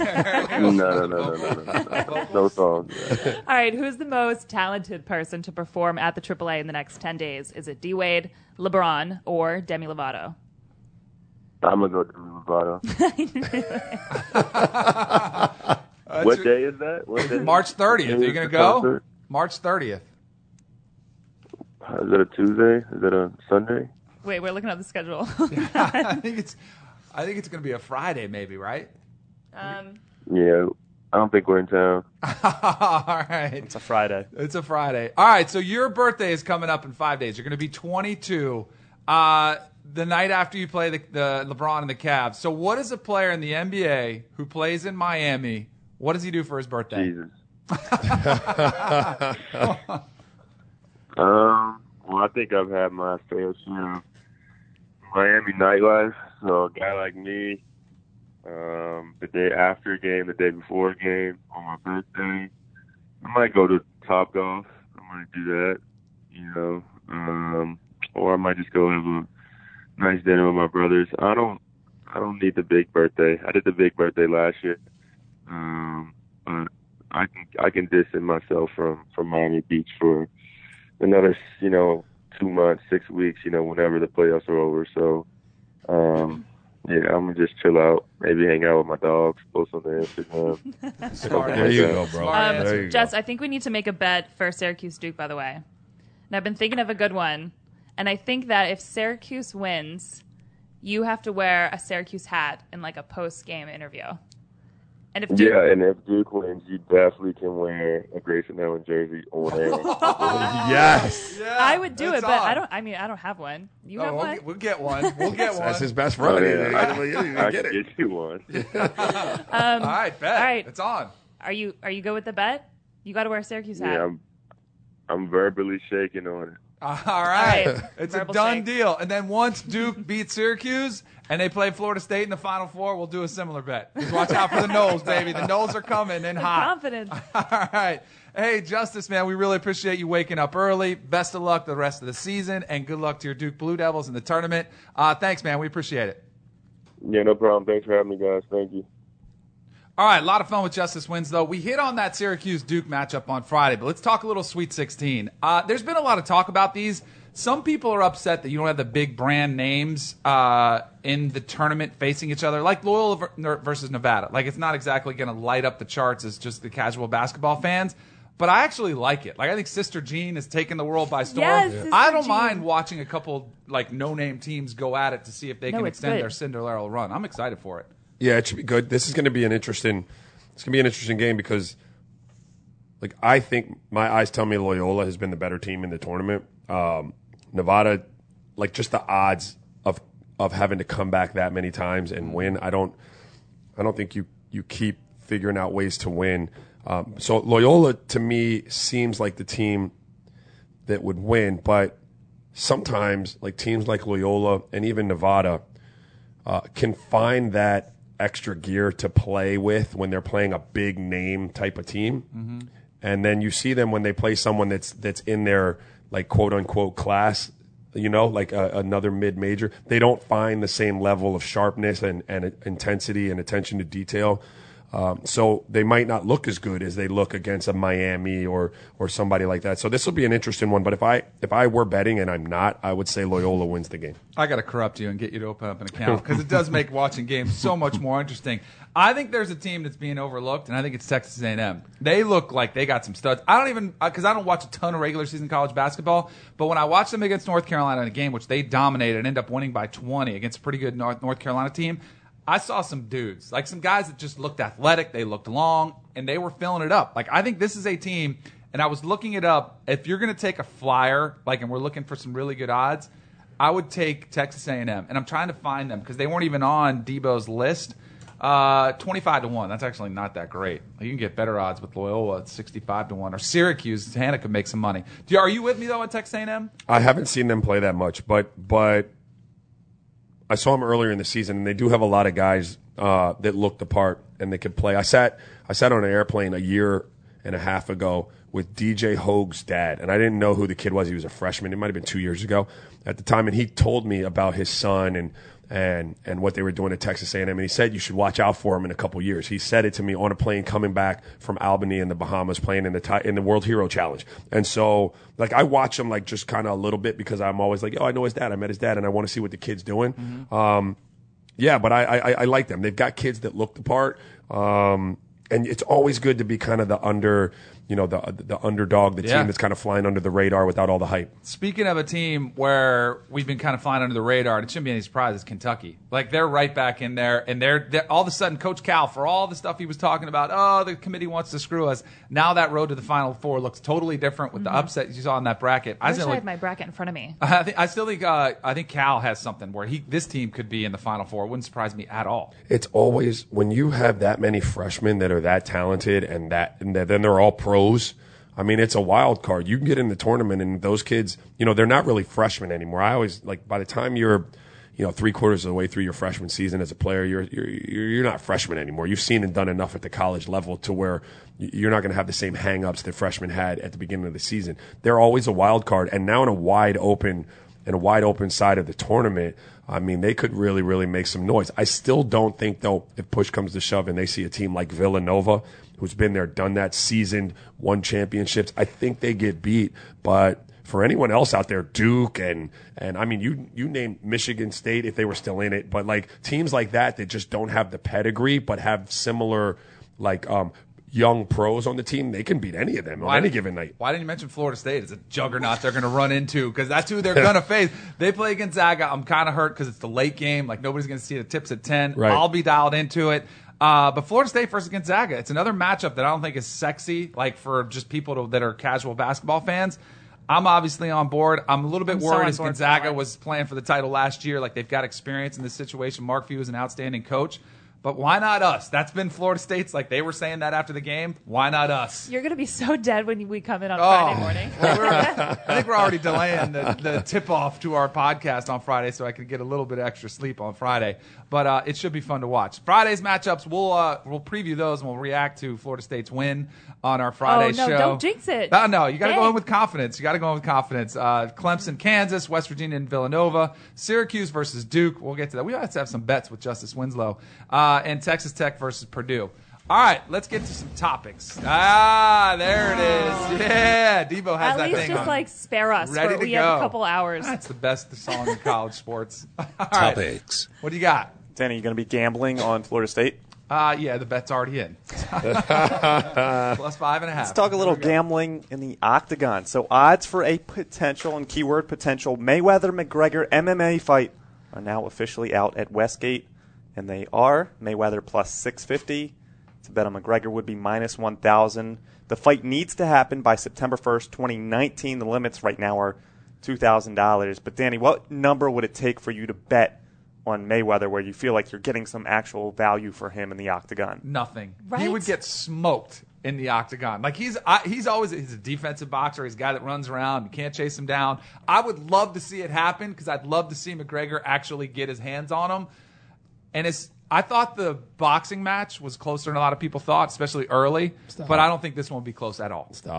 No song. All right, who's the most talented person to perform at the AAA in the next 10 days? Is it D-Wade, LeBron, or Demi Lovato? I'm going to go Demi Lovato. What day is that? March 30th. Are you going to go? Concert? March 30th. Is that a Tuesday? Is that a Sunday? Wait, we're looking at the schedule. I think it's going to be a Friday, maybe, right? Yeah, I don't think we're in town. All right. It's a Friday. It's a Friday. All right, so your birthday is coming up in 5 days. You're going to be 22 the night after you play the LeBron and the Cavs. So what is a player in the NBA who plays in Miami, what does he do for his birthday? Jesus. Well, I think I've had my fair share of Miami nightlife. So a guy like me, the day after a game, the day before a game, on my birthday, I might go to Topgolf. I might do that, you know, or I might just go have a nice dinner with my brothers. I don't need the big birthday. I did the big birthday last year, but I can distance myself from Miami Beach for another, 2 months, 6 weeks, whenever the playoffs are over. So, yeah, I'm going to just chill out, maybe hang out with my dogs, post on the Instagram. There you go, bro. There you Jess, go. I think we need to make a bet for Syracuse Duke, by the way. And I've been thinking of a good one. And I think that if Syracuse wins, you have to wear a Syracuse hat in like a post-game interview. And if Duke, and if Duke wins, you definitely can wear a Grayson Allen jersey or Yes. Yeah, I would do it, but on. I don't have one. You have one? We'll get one. We'll get one. That's his best friend. I can get you one. All right, bet. All right. It's on. Are you good with the bet? You got to wear a Syracuse hat. Yeah, I'm verbally shaking on it. All right. All right. It's a Verbal done shake. deal. And then once Duke beats Syracuse and they play Florida State in the Final Four, we'll do a similar bet. Just watch out for the Noles, baby. The Noles are coming in hot. Confidence. All right. Hey, Justice, man, we really appreciate you waking up early. Best of luck the rest of the season, and good luck to your Duke Blue Devils in the tournament. Thanks, man. We appreciate it. Yeah, no problem. Thanks for having me, guys. Thank you. All right, a lot of fun with Justice Wins, though. We hit on that Syracuse-Duke matchup on Friday, but let's talk a little Sweet 16. There's been a lot of talk about these. Some people are upset that you don't have the big brand names in the tournament facing each other, like Loyola versus Nevada. Like, it's not exactly going to light up the charts as just the casual basketball fans, but I actually like it. Like, I think Sister Jean is taking the world by storm. Yes, Sister I don't Jean. mind watching a couple, like, no-name teams go at it to see if they can it's extend good. their Cinderella run. I'm excited for it. Yeah, it should be good. This is going to be an interesting game because, like, I think my eyes tell me Loyola has been the better team in the tournament. Nevada, like, just the odds of having to come back that many times and win. I don't think you keep figuring out ways to win. So Loyola to me seems like the team that would win, but sometimes like teams like Loyola and even Nevada can find that extra gear to play with when they're playing a big name type of team. Mm-hmm. And then you see them when they play someone that's in their like quote unquote class, like another mid-major. They don't find the same level of sharpness and intensity and attention to detail. So they might not look as good as they look against a Miami or somebody like that. So this will be an interesting one. But if I were betting and I'm not, I would say Loyola wins the game. I got to corrupt you and get you to open up an account because it does make watching games so much more interesting. I think there's a team that's being overlooked, and I think it's Texas A&M. They look like they got some studs. I don't even because I don't watch a ton of regular season college basketball, but when I watched them against North Carolina in a game which they dominated and ended up winning by 20 against a pretty good North Carolina team, I saw some dudes, like some guys that just looked athletic, they looked long, and they were filling it up. Like I think this is a team, and I was looking it up. If you're going to take a flyer, and we're looking for some really good odds, I would take Texas A&M, and I'm trying to find them because they weren't even on Debo's list. 25-1. That's actually not that great. You can get better odds with Loyola at 65-1 or Syracuse. Hannah could make some money. Are you with me though at Texas A&M? I haven't seen them play that much, but I saw them earlier in the season, and they do have a lot of guys that look the part and they could play. I sat on an airplane a year and a half ago with DJ Hogue's dad, and I didn't know who the kid was. He was a freshman. It might have been 2 years ago at the time, and he told me about his son and what they were doing at Texas A&M, and he said you should watch out for him in a couple years. He said it to me on a plane coming back from Albany in the Bahamas, playing in the World Hero Challenge. And so, I watch him just kind of a little bit because I'm always like, I know his dad. I met his dad, and I want to see what the kid's doing. Mm-hmm. But I like them. They've got kids that look the part, and it's always good to be kind of the the underdog, the team that's kind of flying under the radar without all the hype. Speaking of a team where we've been kind of flying under the radar, and it shouldn't be any surprise, it's Kentucky. They're right back in there, and they're all of a sudden, Coach Cal, for all the stuff he was talking about, the committee wants to screw us, now that road to the Final Four looks totally different with the upset you saw in that bracket. I wish I had my bracket in front of me. I still think I think Cal has something where this team could be in the Final Four. It wouldn't surprise me at all. It's always, when you have that many freshmen that are that talented and then they're all pros, I mean, it's a wild card. You can get in the tournament, and those kids, they're not really freshmen anymore. I always by the time you're, 3/4 of the way through your freshman season as a player, you're not freshmen anymore. You've seen and done enough at the college level to where you're not going to have the same hang-ups that freshmen had at the beginning of the season. They're always a wild card, and now in a wide open side of the tournament, I mean, they could really, really make some noise. I still don't think, though, if push comes to shove and they see a team like Villanova, who's been there, done that, seasoned, won championships, I think they get beat. But for anyone else out there, Duke and I mean, you named Michigan State if they were still in it, but teams like that just don't have the pedigree but have similar young pros on the team, they can beat any of them on any given night. Why didn't you mention Florida State as a juggernaut they're going to run into? Because that's who they're going to face. They play Gonzaga. I'm kind of hurt because it's the late game. Nobody's going to see the tips at 10. Right. I'll be dialed into it. But Florida State versus Gonzaga, it's another matchup that I don't think is sexy, for just people that are casual basketball fans. I'm obviously on board. I'm a little bit worried as Gonzaga was playing for the title last year. They've got experience in this situation. Mark Few is an outstanding coach. But why not us? That's been Florida State's. They were saying that after the game. Why not us? You're going to be so dead when we come in on Friday morning. I think we're already delaying the tip-off to our podcast on Friday so I can get a little bit of extra sleep on Friday. But it should be fun to watch. Friday's matchups, we'll preview those, and we'll react to Florida State's win on our Friday show. Don't jinx it. No, you got to go in with confidence. Clemson, Kansas, West Virginia, and Villanova. Syracuse versus Duke. We'll get to that. We have to have some bets with Justice Winslow. And Texas Tech versus Purdue. All right, let's get to some topics. There it is. Yeah, Debo has that thing on. At least just spare us. Ready to we go. have a couple hours. That's the best song in college sports. All right. Topics. What do you got? Danny, you going to be gambling on Florida State? Yeah, the bet's already in. +5.5. Let's talk a little gambling in the octagon. So odds for a potential, and keyword potential, Mayweather-McGregor MMA fight are now officially out at Westgate. And they are Mayweather +650. To bet on McGregor would be -1,000. The fight needs to happen by September 1st, 2019. The limits right now are $2,000. But Danny, what number would it take for you to bet on Mayweather where you feel like you're getting some actual value for him in the octagon? Nothing. Right? He would get smoked in the octagon. He's a defensive boxer. He's a guy that runs around. You can't chase him down. I would love to see it happen because I'd love to see McGregor actually get his hands on him. And I thought the boxing match was closer than a lot of people thought, especially early. But I don't think this one will be close at all. Stop.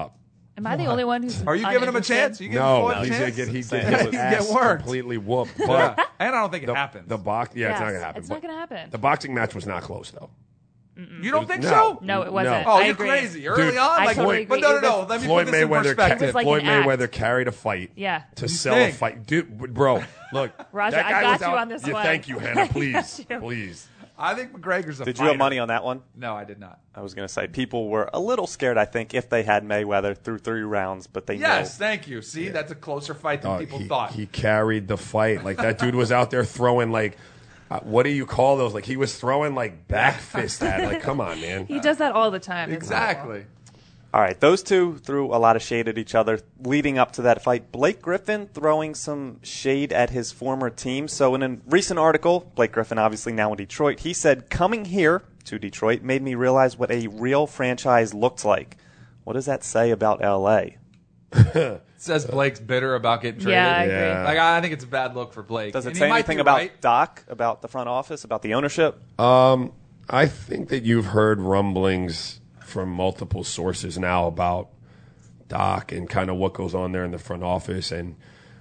Am I the only one who's Are you giving him a uninterested? chance? Are you giving No, Floyd a he's chance? gonna get He's his ass get worked. completely whooped. Yeah. But And I don't think it happens. the box, yeah, it's not Yes, gonna happen. It's not But going to happen. The boxing match was not close though. You don't think No. so? No, it wasn't. Oh, I you're agree. crazy. Early Dude, on? I Like, totally but agree. no. Let me Floyd put this in Mayweather, perspective. It was like Floyd an act. Mayweather carried a fight Yeah. to You sell think? a fight. Dude, bro, look. Roger, that I guy got was you out- on this yeah, one. Thank you, Hannah. I Please. got you. Please. I think McGregor's a Did fighter. you have money on that one? No, I did not. I was going to say people were a little scared, I think, if they had Mayweather through 3 rounds, but they Yes, know. thank you. See, that's a closer fight than people he, thought. He carried the fight. Like, that dude was out there throwing, like, what do you call those? Like, he was throwing, like, back fist at it. Like, come on, man. He does that all the time. Exactly. All right, those two threw a lot of shade at each other leading up to that fight. Blake Griffin throwing some shade at his former team. So in a recent article, Blake Griffin obviously now in Detroit, he said, coming here to Detroit made me realize what a real franchise looked like. What does that say about L.A.? It says Blake's bitter about getting traded. Yeah, I agree. Yeah. Like, I think it's a bad look for Blake. Does it And he say might anything be about right. Doc, about the front office, about the ownership? I think that you've heard rumblings from multiple sources now about Doc and kind of what goes on there in the front office. And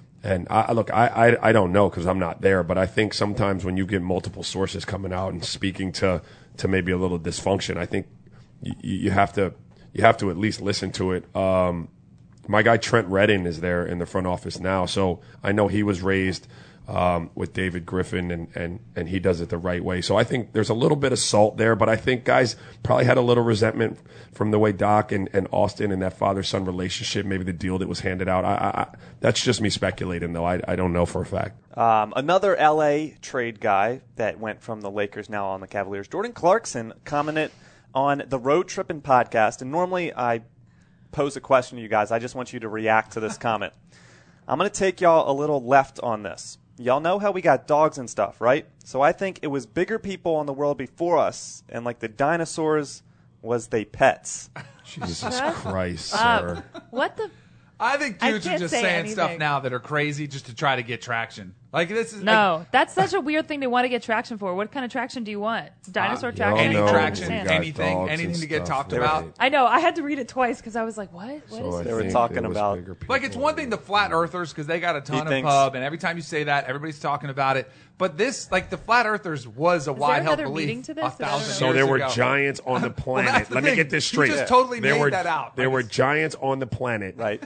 I don't know because I'm not there, but I think sometimes when you get multiple sources coming out and speaking to maybe a little dysfunction, I think you have to at least listen to it. My guy Trent Redding is there in the front office now, so I know he was raised with David Griffin, and he does it the right way. So I think there's a little bit of salt there, but I think guys probably had a little resentment from the way Doc and Austin and that father-son relationship, maybe the deal that was handed out. I that's just me speculating, though. I don't know for a fact. Another L.A. trade guy that went from the Lakers now on the Cavaliers, Jordan Clarkson, commented on the Road Trippin' podcast, and normally I pose a question to you guys. I just want you to react to this comment. I'm going to take y'all a little left on this. Y'all know how we got dogs and stuff, right? So I think it was bigger people in the world before us, and like the dinosaurs, was they pets? Jesus Shut Christ, sir. What the? I think I dudes are can't just say saying stuff anything. now that are crazy just to try to get traction. Like, this is No, that's such a weird thing to want to get traction for. What kind of traction do you want? Dinosaur traction? any no, I don't traction, understand. got anything, dogs anything and to get stuff. talked Right. about. I know. I had to read it twice because I was like, what? What So is I They were think talking it was about- bigger people. Like, it's one thing, the flat earthers, because they got a ton He of thinks- pub, and every time you say that, everybody's talking about it. But this, like, the flat earthers was a wide held another meaning belief to this? 1,000 So years there were ago. giants on the planet. that's the Let me thing. get this You straight. just totally there made were, that out. There Like, were it's- giants on the planet. Right.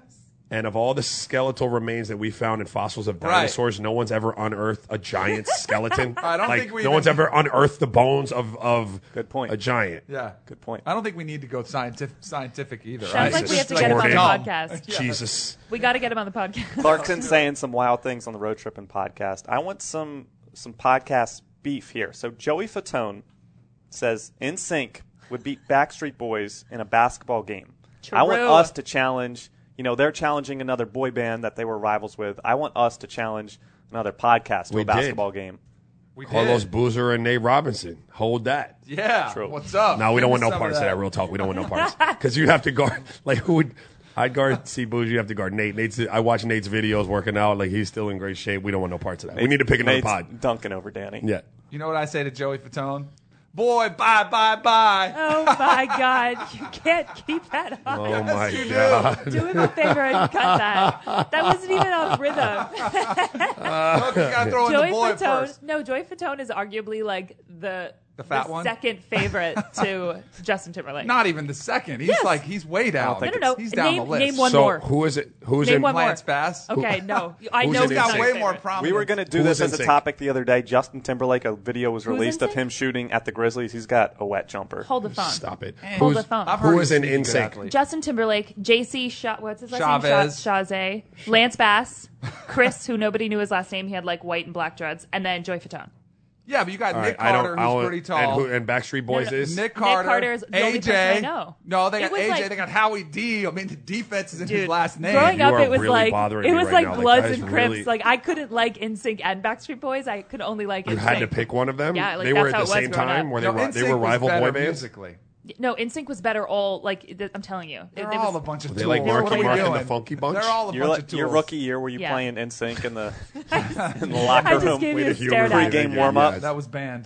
And of all the skeletal remains that we found in fossils of Right. dinosaurs, no one's ever unearthed a giant skeleton. I don't Like, think we no one's even- ever unearthed the bones of Good point. a giant. Yeah. Good point. I don't think we need to go scientific either. Sounds right? like It's we have to just get him on the dumb. podcast. Jesus. We got to get him on the podcast. Clarkson's saying some wild things on the Road Trippin' podcast. I want some podcast beef here. So Joey Fatone says NSYNC would beat Backstreet Boys in a basketball game. I want True. us to challenge. You know, they're challenging another boy band that they were rivals with. I want us to challenge another podcast to We a did. basketball game. We Carlos did. Boozer and Nate Robinson. Hold that. Yeah. True. What's up? No, we don't Give want me no some parts of that. Real talk. We don't want no parts because you have to guard. Like who would? I'd guard C. Boozer. You have to guard Nate. I watch Nate's videos working out. Like he's still in great shape. We don't want no parts of that. We need to pick another Nate's pod. dunking over Danny. Yeah. You know what I say to Joey Fatone? Boy, bye, bye, bye. Oh my God! You can't keep that on. Oh my God. Do him a favor and cut that. That wasn't even on rhythm. Look, you gotta throw in Joey the boy Fatone. first. No, Joey Fatone is arguably like the fat one? second favorite to Justin Timberlake. Not even the second. He's Yes. like, he's way down. think no. He's down name, the list. Name one So more. who is it? Who's Name in? one more. Lance Bass. Okay, no, I who's know in he's He's not got my way favorite. more prominence. We were going to do Who this was as a NSYNC? topic the other day. Justin Timberlake, a video was released of NSYNC? him shooting at the Grizzlies. He's got a wet jumper. Hold the phone. Stop it. Hold Who's- the phone. I've heard Who he's is in a good NSYNC? athlete. Justin Timberlake, JC, what's his last Chavez. name? Chazé, Lance Bass, Chris, who nobody knew his last name. He had like white and black dreads, and then Joey Fatone. Yeah, but you got All Nick right, I Carter, don't. who's pretty tall. And Backstreet Boys no. is Nick Carter, Carter is the only person AJ. I know. No, they It got was AJ. like- They got Howie D. I mean, the defense is in his Dude, last name. growing You up, are it was really like bothering it me was right like now. Like, Bloods that is and Crips. really- Like I couldn't like NSYNC and Backstreet Boys. I could only like You NSYNC. had to pick one of them. Yeah, like, they were that's at how the it was same growing time. up. Were No, they NSYNC were was rival better boy bands? musically. No, NSYNC was better. All like I'm telling you, They're it all was, a bunch of Were they tools. like What Marky are we Mark and doing? the Funky Bunch? They're all a bunch of tools. Your rookie year, were you Yeah. playing NSYNC in the in the locker I just room? gave Way you to a humor stare me. down. Pre-game warm-up. That was banned.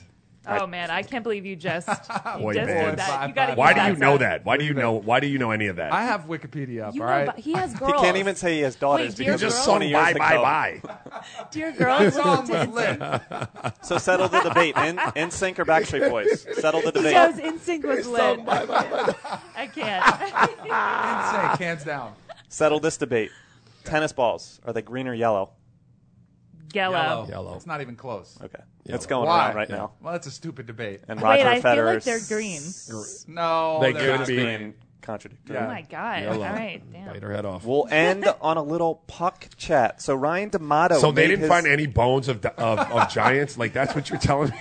Oh man, I can't believe you just Boy, did man. that. You gotta Why use do you that know sound. that? Why do you know any of that? I have Wikipedia up, You all know, right? but he has He girls. can't even say he has daughters Wait, dear because Just it's girl? 20 sung years bye, to bye, come. bye. Dear girls, Song listen was to lit. So settle the debate. In Sync or Backstreet Boys? Settle the He debate. goes NSYNC was lit. I can't. Insane, hands down. Settle this debate. Tennis balls, are they green or yellow? Yellow. Yellow. It's not even close. Okay. It's going Why? around right now. Well, that's a stupid debate. And Wait, Roger I feel like Federer's they're green. No, They they're could not be. green. being contradictory. Yeah. Oh my god! Yellow. All right, Bite damn. her head off. We'll end on a little puck chat. So Ryan D'Amato. So they made didn't his- find any bones of giants? Like, that's what you're telling me?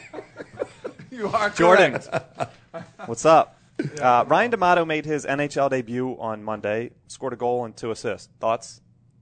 You are Jordan. correct. What's up? Ryan D'Amato made his NHL debut on Monday. Scored a goal and 2 assists. Thoughts?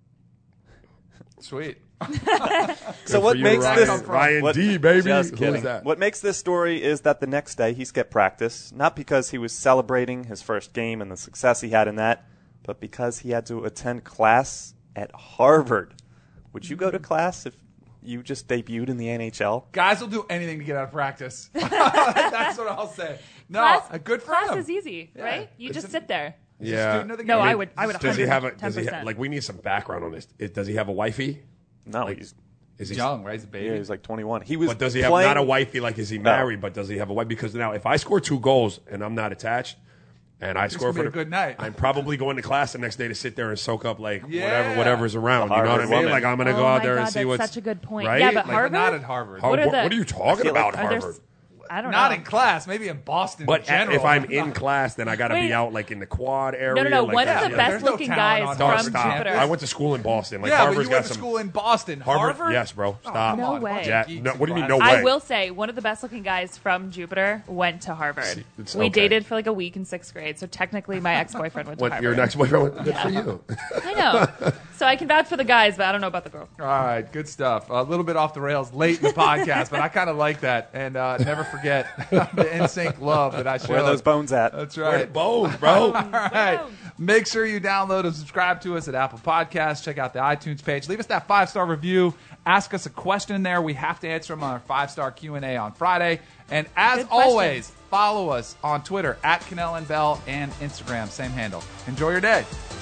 Sweet. So what For you, makes Ryan, this Ryan what- D, baby. Just Who kidding. is that? What makes this story is that the next day he skipped practice, not because he was celebrating his first game and the success he had in that, but because he had to attend class at Harvard. Would you go to class if you just debuted in the NHL? Guys will do anything to get out of practice. That's what I'll say. No, good for class him. is easy, Yeah. right? You It's just a- sit there. Yeah. student of the No, game. I would. Does he have a? 110%. Like, we need some background on this. Does he have a wifey? No, Like, he's Is he Young, right? He's a baby. yeah, he's like 21. He was But does he have playing, not a wifey? Like, is he married? But does he have a wife? Because now, if I score 2 goals and I'm not attached, and I score gonna for be a good night. I'm probably going to class the next day to sit there and soak up like Yeah. whatever's around. You know what I Harvard mean? woman. Like, I'm gonna Oh go out my there God, and see that's what's such a good point. Right? Yeah, but Like, but Harvard. not at Harvard. Har- What are what, the- what are you talking feel like- about, Are there Harvard? I don't Not know. in class, maybe in Boston. But in general. if I'm in class, then I got to Wait. be out like in the quad area. No. Like One that. of the yeah, best there's no looking talent guys on Don't from Harvard stop. Jupiter. I went to school in Boston. Like, yeah, but Harvard's you got went to some. school in Boston. Harvard? Yes, bro. Oh, Stop. No way. Yeah. Geeks No, in what do you mean? class. No way. I will say one of the best looking guys from Jupiter went to Harvard. It's We okay. dated for like a week in 6th grade, so technically my ex-boyfriend went to What, Harvard. your next boyfriend? Good for you. I know. So I can vouch for the guys, but I don't know about the girl. All right, good stuff. A little bit off the rails late in the podcast, but I kind of like that. And never forget the NSYNC love that I showed. Where are those bones at? That's Where the right. bones, bro? All right. Make sure you download and subscribe to us at Apple Podcasts. Check out the iTunes page. Leave us that 5-star review. Ask us a question there. We have to answer them on our 5-star Q&A on Friday. And as Good questions. always, follow us on Twitter at Cannell and Bell and Instagram. Same handle. Enjoy your day.